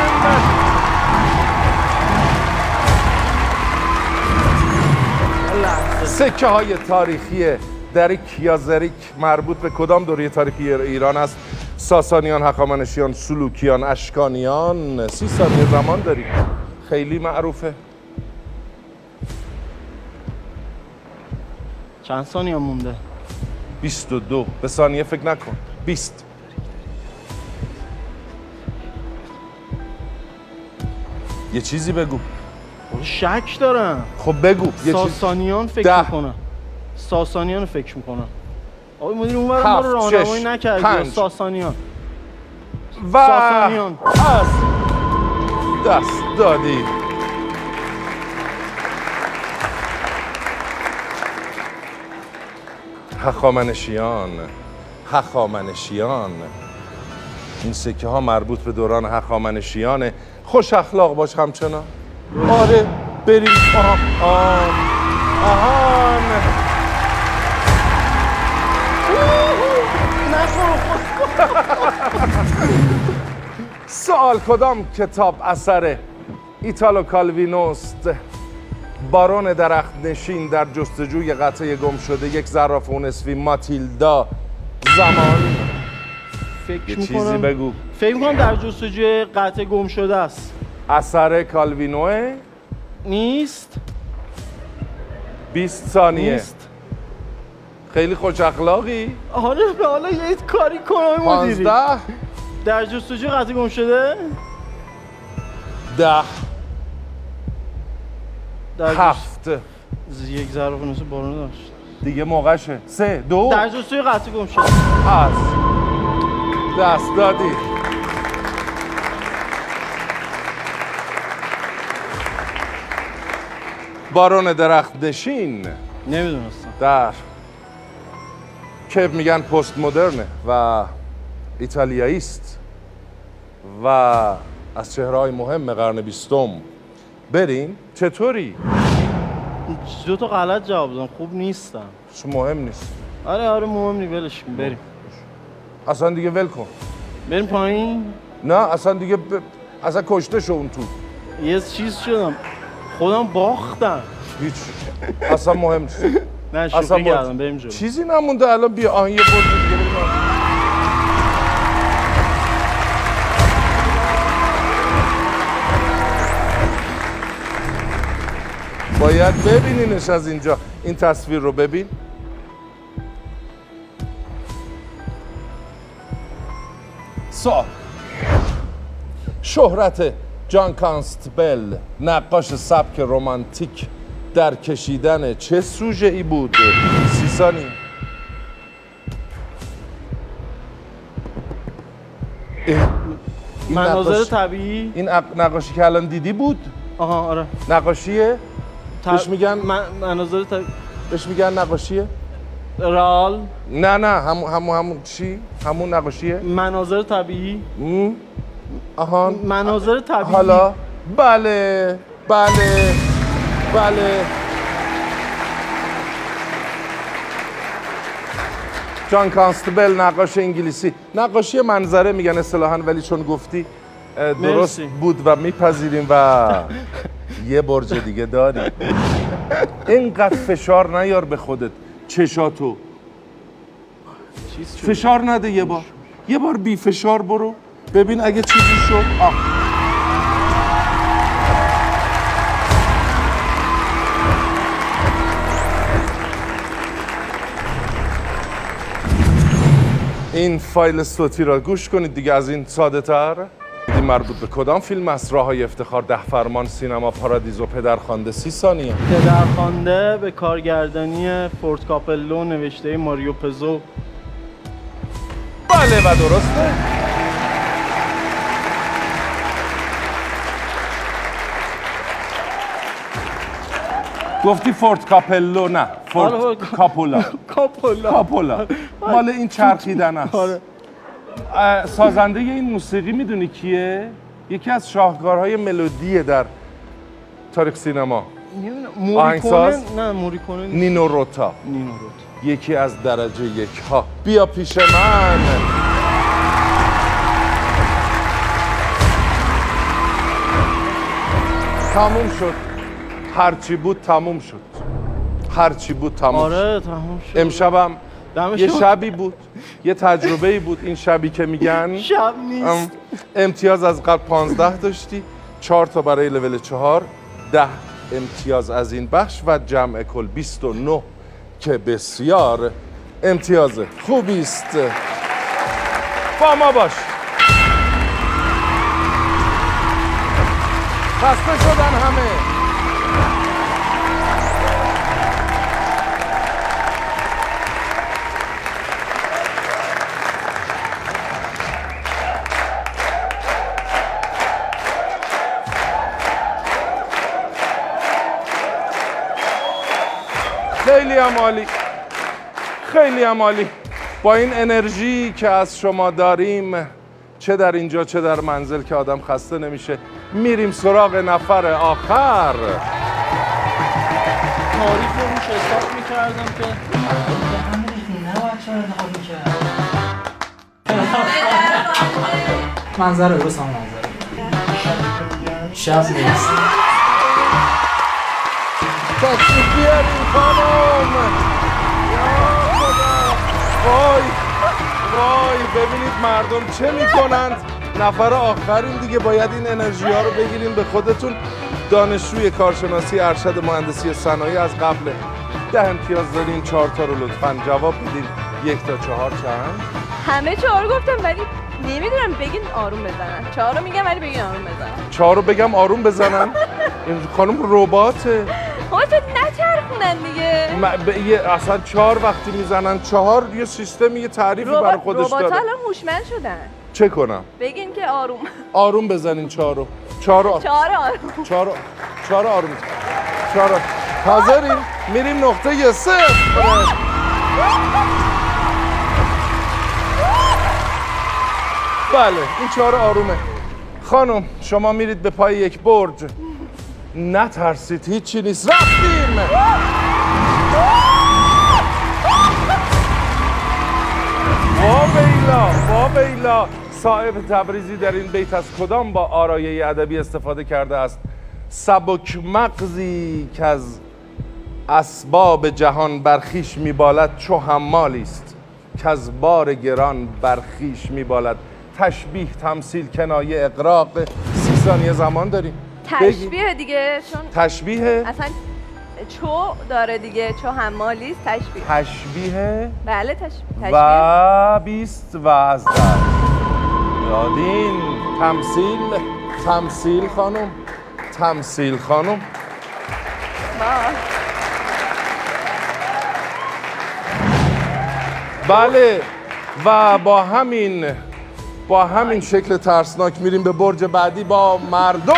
سکه های تاریخی دریک یا زریک مربوط به کدام دوره تاریخی ایران است؟ ساسانیان، هخامنشیان، سلوکیان، اشکانیان. سی ثانیه زمان داری. خیلی معروفه. چند ثانیه مونده؟ بیست و دو. به ثانیه فکر نکن. بیست. یه چیزی بگو. شک دارم. خب بگو یه ساسانیان چیز... فکر میکنم. ساسانیان فکر میکنم. آقای مدیر اون ما رو راهنمایی نکردی. ساسانیان. و ساسانیان. از دست دادی. هخامنشیان هخامنشیان این سکه ها مربوط به دوران هخامنشیانه. خوش اخلاق باش همچنان. آره بریم. آها آهان آهان سوال کدام کتاب اثر ایتالو کالوینوست بارون درخت نشین در جستجوی قطعه گم شده یک زرافه نصفی ماتیلدا زمان؟ فکر یه میکنم چیزی بگو. فکر میکنم در جستجوی قطعه گم شده است. اثر کالوینوه؟ نیست. بیست ثانیه. نیست. خیلی خوش اخلاقی؟ آره حالا یه کاری کنم مدیری. پانزده. در جستجوی قطعه گم شده؟ ده. در هفت. یک ظرف نصف بارون داشت. دیگه موقعشه. سه دو. در جستجوی قطعه گم شده. از دست دادی. بارون درخت نشین نمیدونستم در که میگن پست مدرنه و ایتالیایی است و از چهره‌های مهم قرن بیستم. بریم. چطوری؟ دو تا غلط جواب دادم. خوب نیستم. مهم نیست. آره آره مهم نیست. ولش کن بریم. اصلا دیگه ول کن. بریم پایین؟ نه اصلا دیگه ب... اصلا کشته شو اون تو. یه چیز شدم. خودم باختم. هیچ اصلا مهم نیست. نه شوخی کردم. بریم جلو. چیزی نمونده الان. بیا آن یه برد دیگه بریم. باید ببینینش از اینجا. این تصویر رو ببین. سوال. شهرت جان کانستبل نقاش سبک رمانتیک در کشیدن چه سوژه ای بود؟ سی ثانیه. مناظر نقاش... طبیعی. این نقاشی که الان دیدی بود؟ آها آره. نقاشیه؟ ت... بهش میگن من... مناظر طبیعی. بهش میگن نقاشیه؟ رال. نه نه همون همون همون چی؟ همون نقاشیه؟ مناظر طبیعی. م? آهان. مناظر طبیعی. حالا بله بله بله. جان کانستبل نقاش انگلیسی. نقاشی منظره میگن اصطلاحاً ولی چون گفتی درست مرسی. بود و میپذیریم و یه برج دیگه داریم. اینقدر فشار نیار به خودت. چشاتو فشار نده. یه بار یه بار بی فشار برو ببین اگه چیزی شد. آه. این فایل صوتی را گوش کنید دیگه. از این ساده تر. این مربوط به کدام فیلم است؟ راههای افتخار، ده فرمان، سینما پارادیزو، پدرخوانده. سی ثانیه. پدرخوانده به کارگردانی فورد کاپلو، نوشته ماریو پزو. بله و درسته. گفتی فورد کاپلو نه فورد کاپولا. کاپولا کاپولا مال این چرخیدن است. سازنده این موسیقی میدونی کیه؟ یکی از شاهکارهای ملودیه در تاریخ سینما. موریکونه. نه موریکونه نیست. نینو روتا. نینو روتا یکی از درجه یک ها. بیا پیش من. تموم شد. هرچی بود تموم شد. هرچی بود تموم آره، شد. آره تموم شد. امشبم یه شبی بود. یه تجربه‌ای بود. این شبی که میگن شب نیست. امتیاز از قبل پانزده داشتی. چهار تا برای لول چهار. ده امتیاز از این بخش و جمع کل بیست و نه که بسیار امتیاز خوبی است. با ما باش. خسته شدن همه. خیلی هم عالی، خیلی هم عالی. با این انرژی که از شما داریم، چه در اینجا چه در منزل، که آدم خسته نمیشه. میریم سراغ نفر آخر. تاریخ رو روش حساب میکردم که منظره درست هم منظره شب نیست. تشریف بیاریم خانم. یا خدا. وای وای ببینید مردم چه میکنند. نفر آخرین دیگه، باید این انرژی ها رو بگیریم به خودتون. دانشجوی کارشناسی ارشد مهندسی صنایع از قبل ده امتیاز دارین. چهار تا رو لطفاً جواب بدین. یک تا چهار چند؟ همه چهار گفتم ولی نمیدونم، بگین آروم بزنن. چهار رو میگم ولی بگین آروم بزنن. چهار رو بگم آروم بزنن؟ این خانم رباته. خودتون نچرخونن دیگه. ب... یه اصلا چهار وقتی میزنن، چهار یه سیستم، یه تعریفی برای خودش داره. ربات الان هوشمند شدن. چه کنم؟ بگین که آروم. آروم بزنین. چهار رو. چهار رو. چهار آروم. چهار رو. چهار آروم. چهار. حاضرین؟ میریم نقطه یه صفر. بله این چهار آرومه. خانم شما میرید به پای یک برج. نترسید، هیچی نیست. رفتیم. وابیلا وابیلا. صاحب تبریزی در این بیت از کدام با آرایه ادبی استفاده کرده است؟ سبک مغزی که از اسباب جهان برخیش میبالد چو حمالی است که از بار گران برخیش میبالد. تشبیه، تمثیل، کنایه، اغراق. سی ثانیه زمان داریم. تشبیه دیگه، چون تشبیه اصلا چو داره دیگه، چو حمالی است. تشبیه تشبیه بله تشبیه و بیست و از در یادین. تمثیل تمثیل خانم تمثیل خانم بله. و با همین با همین شکل ترسناک میریم به برج بعدی با مردم.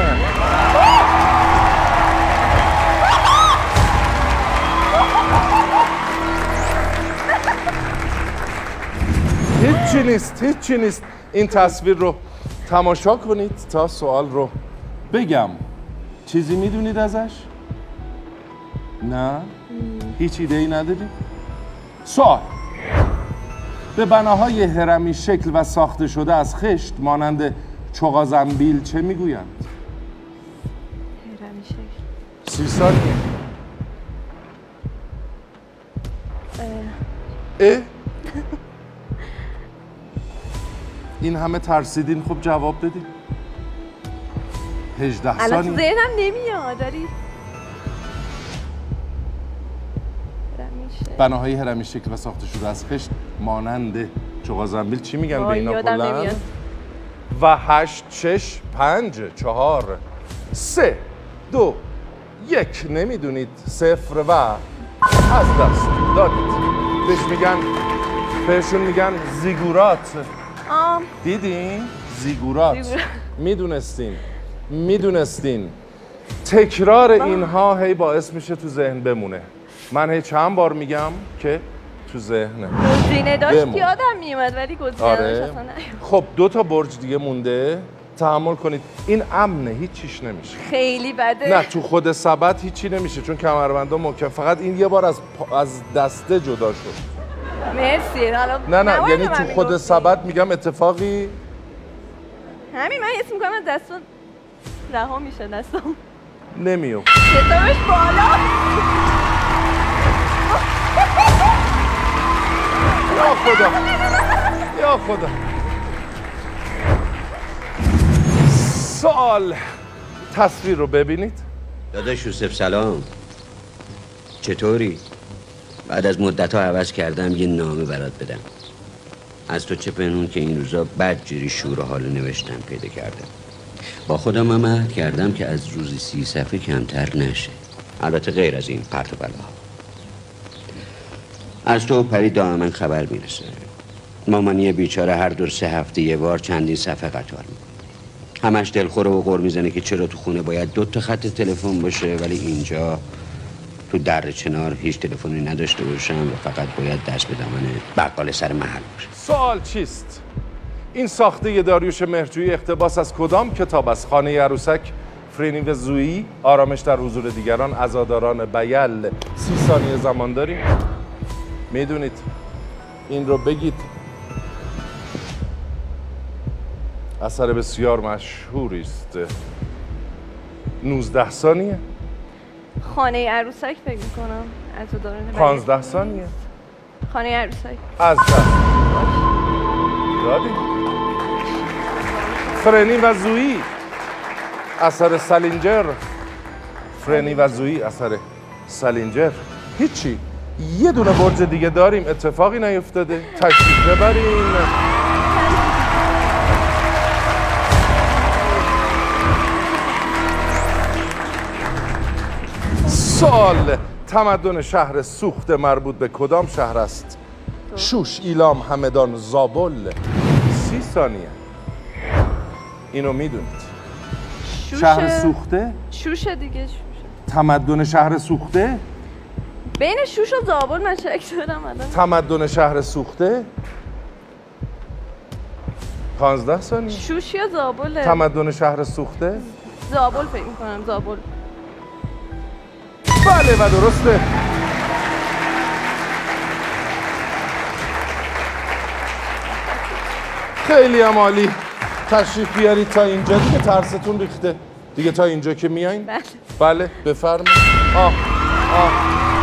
هیچی نیست، هیچی نیست. این تصویر رو تماشا کنید تا سوال رو بگم. چیزی میدونید ازش؟ نه؟ هیچ ایده‌ای ندارید؟ سوال: به بناهای هرمی شکل و ساخته شده از خشت مانند چغازنبیل چه میگویند؟ هرمی شکل. سی ثانیه. اه؟ این همه ترسیدین، خب جواب بدین. هجده ثانیه. الان تو ذهنم نمیاد. داری بناهای هرمی شکل و ساخته شده از خشت مانند چغازنبیل چی میگن به اینا کلا؟ و هشت، شش، پنج، چهار، سه، دو، یک. نمیدونید. صفر و از دست دادید. بهش میگن بهشون میگن زیگورات. آم. دیدین؟ زیگورات. میدونستین میدونستین تکرار اینها هی باعث میشه تو ذهن بمونه. من هی چند بار میگم که تو ذهنه. گزینه داشت یادم میومد ولی گزینه آره. داشت اصلا نیومد. خب دو تا برج دیگه مونده. تحمل کنید. این امنه، هیچ چیش نمیشه. خیلی بده. نه تو خود سبد هیچی نمیشه چون کمربندا محکم. فقط این یه بار از از دسته جدا شد. مرسی. حالا نه نه یعنی تو خود سبد میگم اتفاقی همین. من حس میکنم از دستم رها میشه دستم. نمیو. کتابش بالا. یا خدا یا خدا. سوال. تصویر رو ببینید. داداش یوسف سلام، چطوری؟ بعد از مدت ها عوض کردم یه نامه برات بدم. از تو چه پنهون که این روزا بدجوری شور و حال نوشتن پیدا کردم. با خودم هم عهد کردم که از روزی سی صفحه کمتر نشه. البته غیر از این پرت و بلا. از تو پری دائما خبر میرسه. مامانی بیچاره هر دو سه هفته یه بار چندین صفحه قطار میکنه. همش دلخوره و غر میزنه که چرا تو خونه باید دو تا خط تلفن باشه ولی اینجا تو در چنار هیچ تلفنی نداشته باشم و فقط باید دست به دامن بقال سر محل باشه. سوال چیست؟ این ساخته داریوش مهرجویی اقتباس از کدام کتاب است؟ خانه عروسک، فرینی و زویی، آرامش در حضور دیگران، عزاداران بیل. سی ثانیه زمان داریم. میدونید این رو بگید. اثر بسیار مشهوری است. نوزده ثانیه. خانه عروسک فکر میکنم. عزاداران بیل. پانزده ثانیه. خانه عروسک. از دست دادیم. فرینی و زویی اثر سالینجر. فرینی و زویی اثر سالینجر. هیچی. یه دونه برج دیگه داریم، اتفاقی نیفتاده. تشریف ببرین. سوال: تمدن شهر سوخته مربوط به کدام شهر است؟ شوش، ایلام، همدان، زابل. سی ثانیه. اینو میدونید. شهر سوخته؟ شوش دیگه. شوش. تمدن شهر سوخته؟ بین شوش و زابل من شک دارم الان. تمدن شهر سوخته؟ پانزده ثانیه. شوش یا زابله؟ تمدن شهر سوخته؟ زابل فکر میکنم. زابل. بله و درسته. خیلی هم عالی. تشریف بیارید تا اینجا دیگه. ترستون ریخته دیگه. تا اینجا که میایین. بله بله بفرمایید. آه آه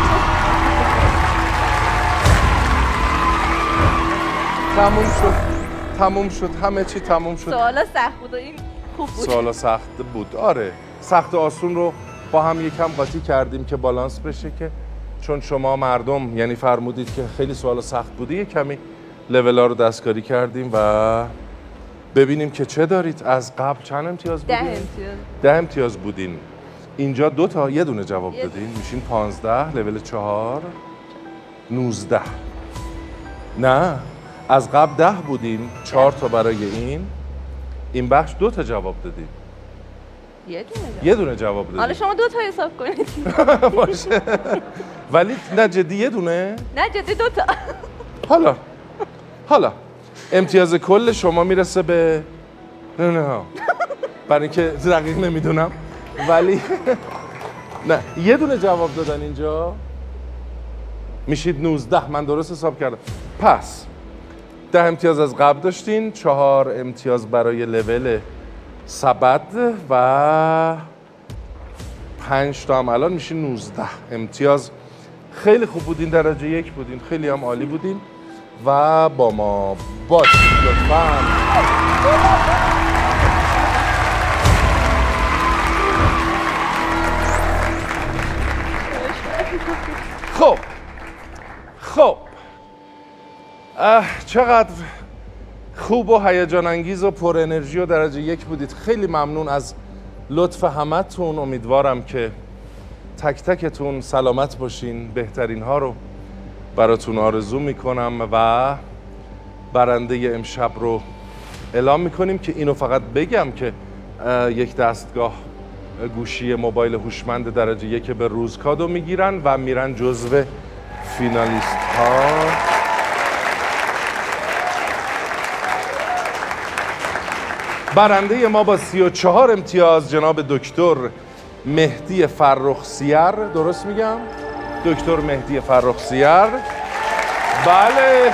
تموم شد. تموم شد. همه چی تموم شد. سوالا سخت بود و این خوب بود. سوالا سخت بود. آره سخت و آسون رو با هم یکم قاطی کردیم که بالانس بشه، که چون شما مردم یعنی فرمودید که خیلی سوالا سخت بوده، یه کمی لول ها رو دستکاری کردیم و ببینیم که چه دارید. از قبل چند امتیاز بودین؟ ده امتیاز. ده امتیاز بودین. اینجا دو تا یه دونه جواب دادین، میشین پانزده. لول چهار نوزده. نه از قبل ده بودین، چهار تا برای این. این بخش دو تا جواب دادین. یه دونه جواب. یه دونه جواب دادین. حالا شما دو تا حساب کنید. باشه. ولی نه جدی یه دونه؟ نه جدی دو تا. حالا حالا امتیاز کل شما میرسه به نه نه برای اینکه دقیق نمیدونم ولی نه یه دونه جواب دادن اینجا میشید نوزده. من درست حساب کردم. پس ده امتیاز از قبل داشتین، چهار امتیاز برای لول سبد و پنج تا هم الان میشین نوزده امتیاز. خیلی خوب بودین. درجه یک بودین. خیلی هم عالی بودین و با ما باشید لطفاً. خب خب چقدر خوب و هیجان انگیز و پر انرژی و درجه یک بودید. خیلی ممنون از لطف همتون. امیدوارم که تک تکتون سلامت باشین. بهترین ها رو براتون آرزو میکنم و برنده امشب رو اعلام میکنیم. که اینو فقط بگم که یک دستگاه گوشی موبایل هوشمند درجه یک به روز کادو میگیرن و میرن جزو فینالیست ها. برنده ما با سی و چهار امتیاز جناب دکتر مهدی فرخسیر. درست میگم؟ دکتر مهدی فرخسیر. بله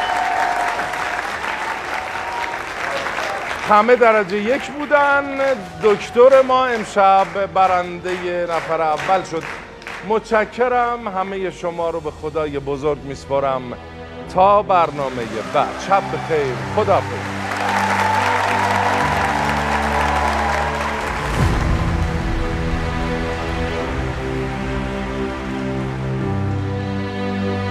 همه درجه یک بودن. دکتر ما امشب برنده نفر اول شد. متشکرم. همه شما رو به خدای بزرگ میسپارم تا برنامه بعد. شب بخیر. خداحافظ.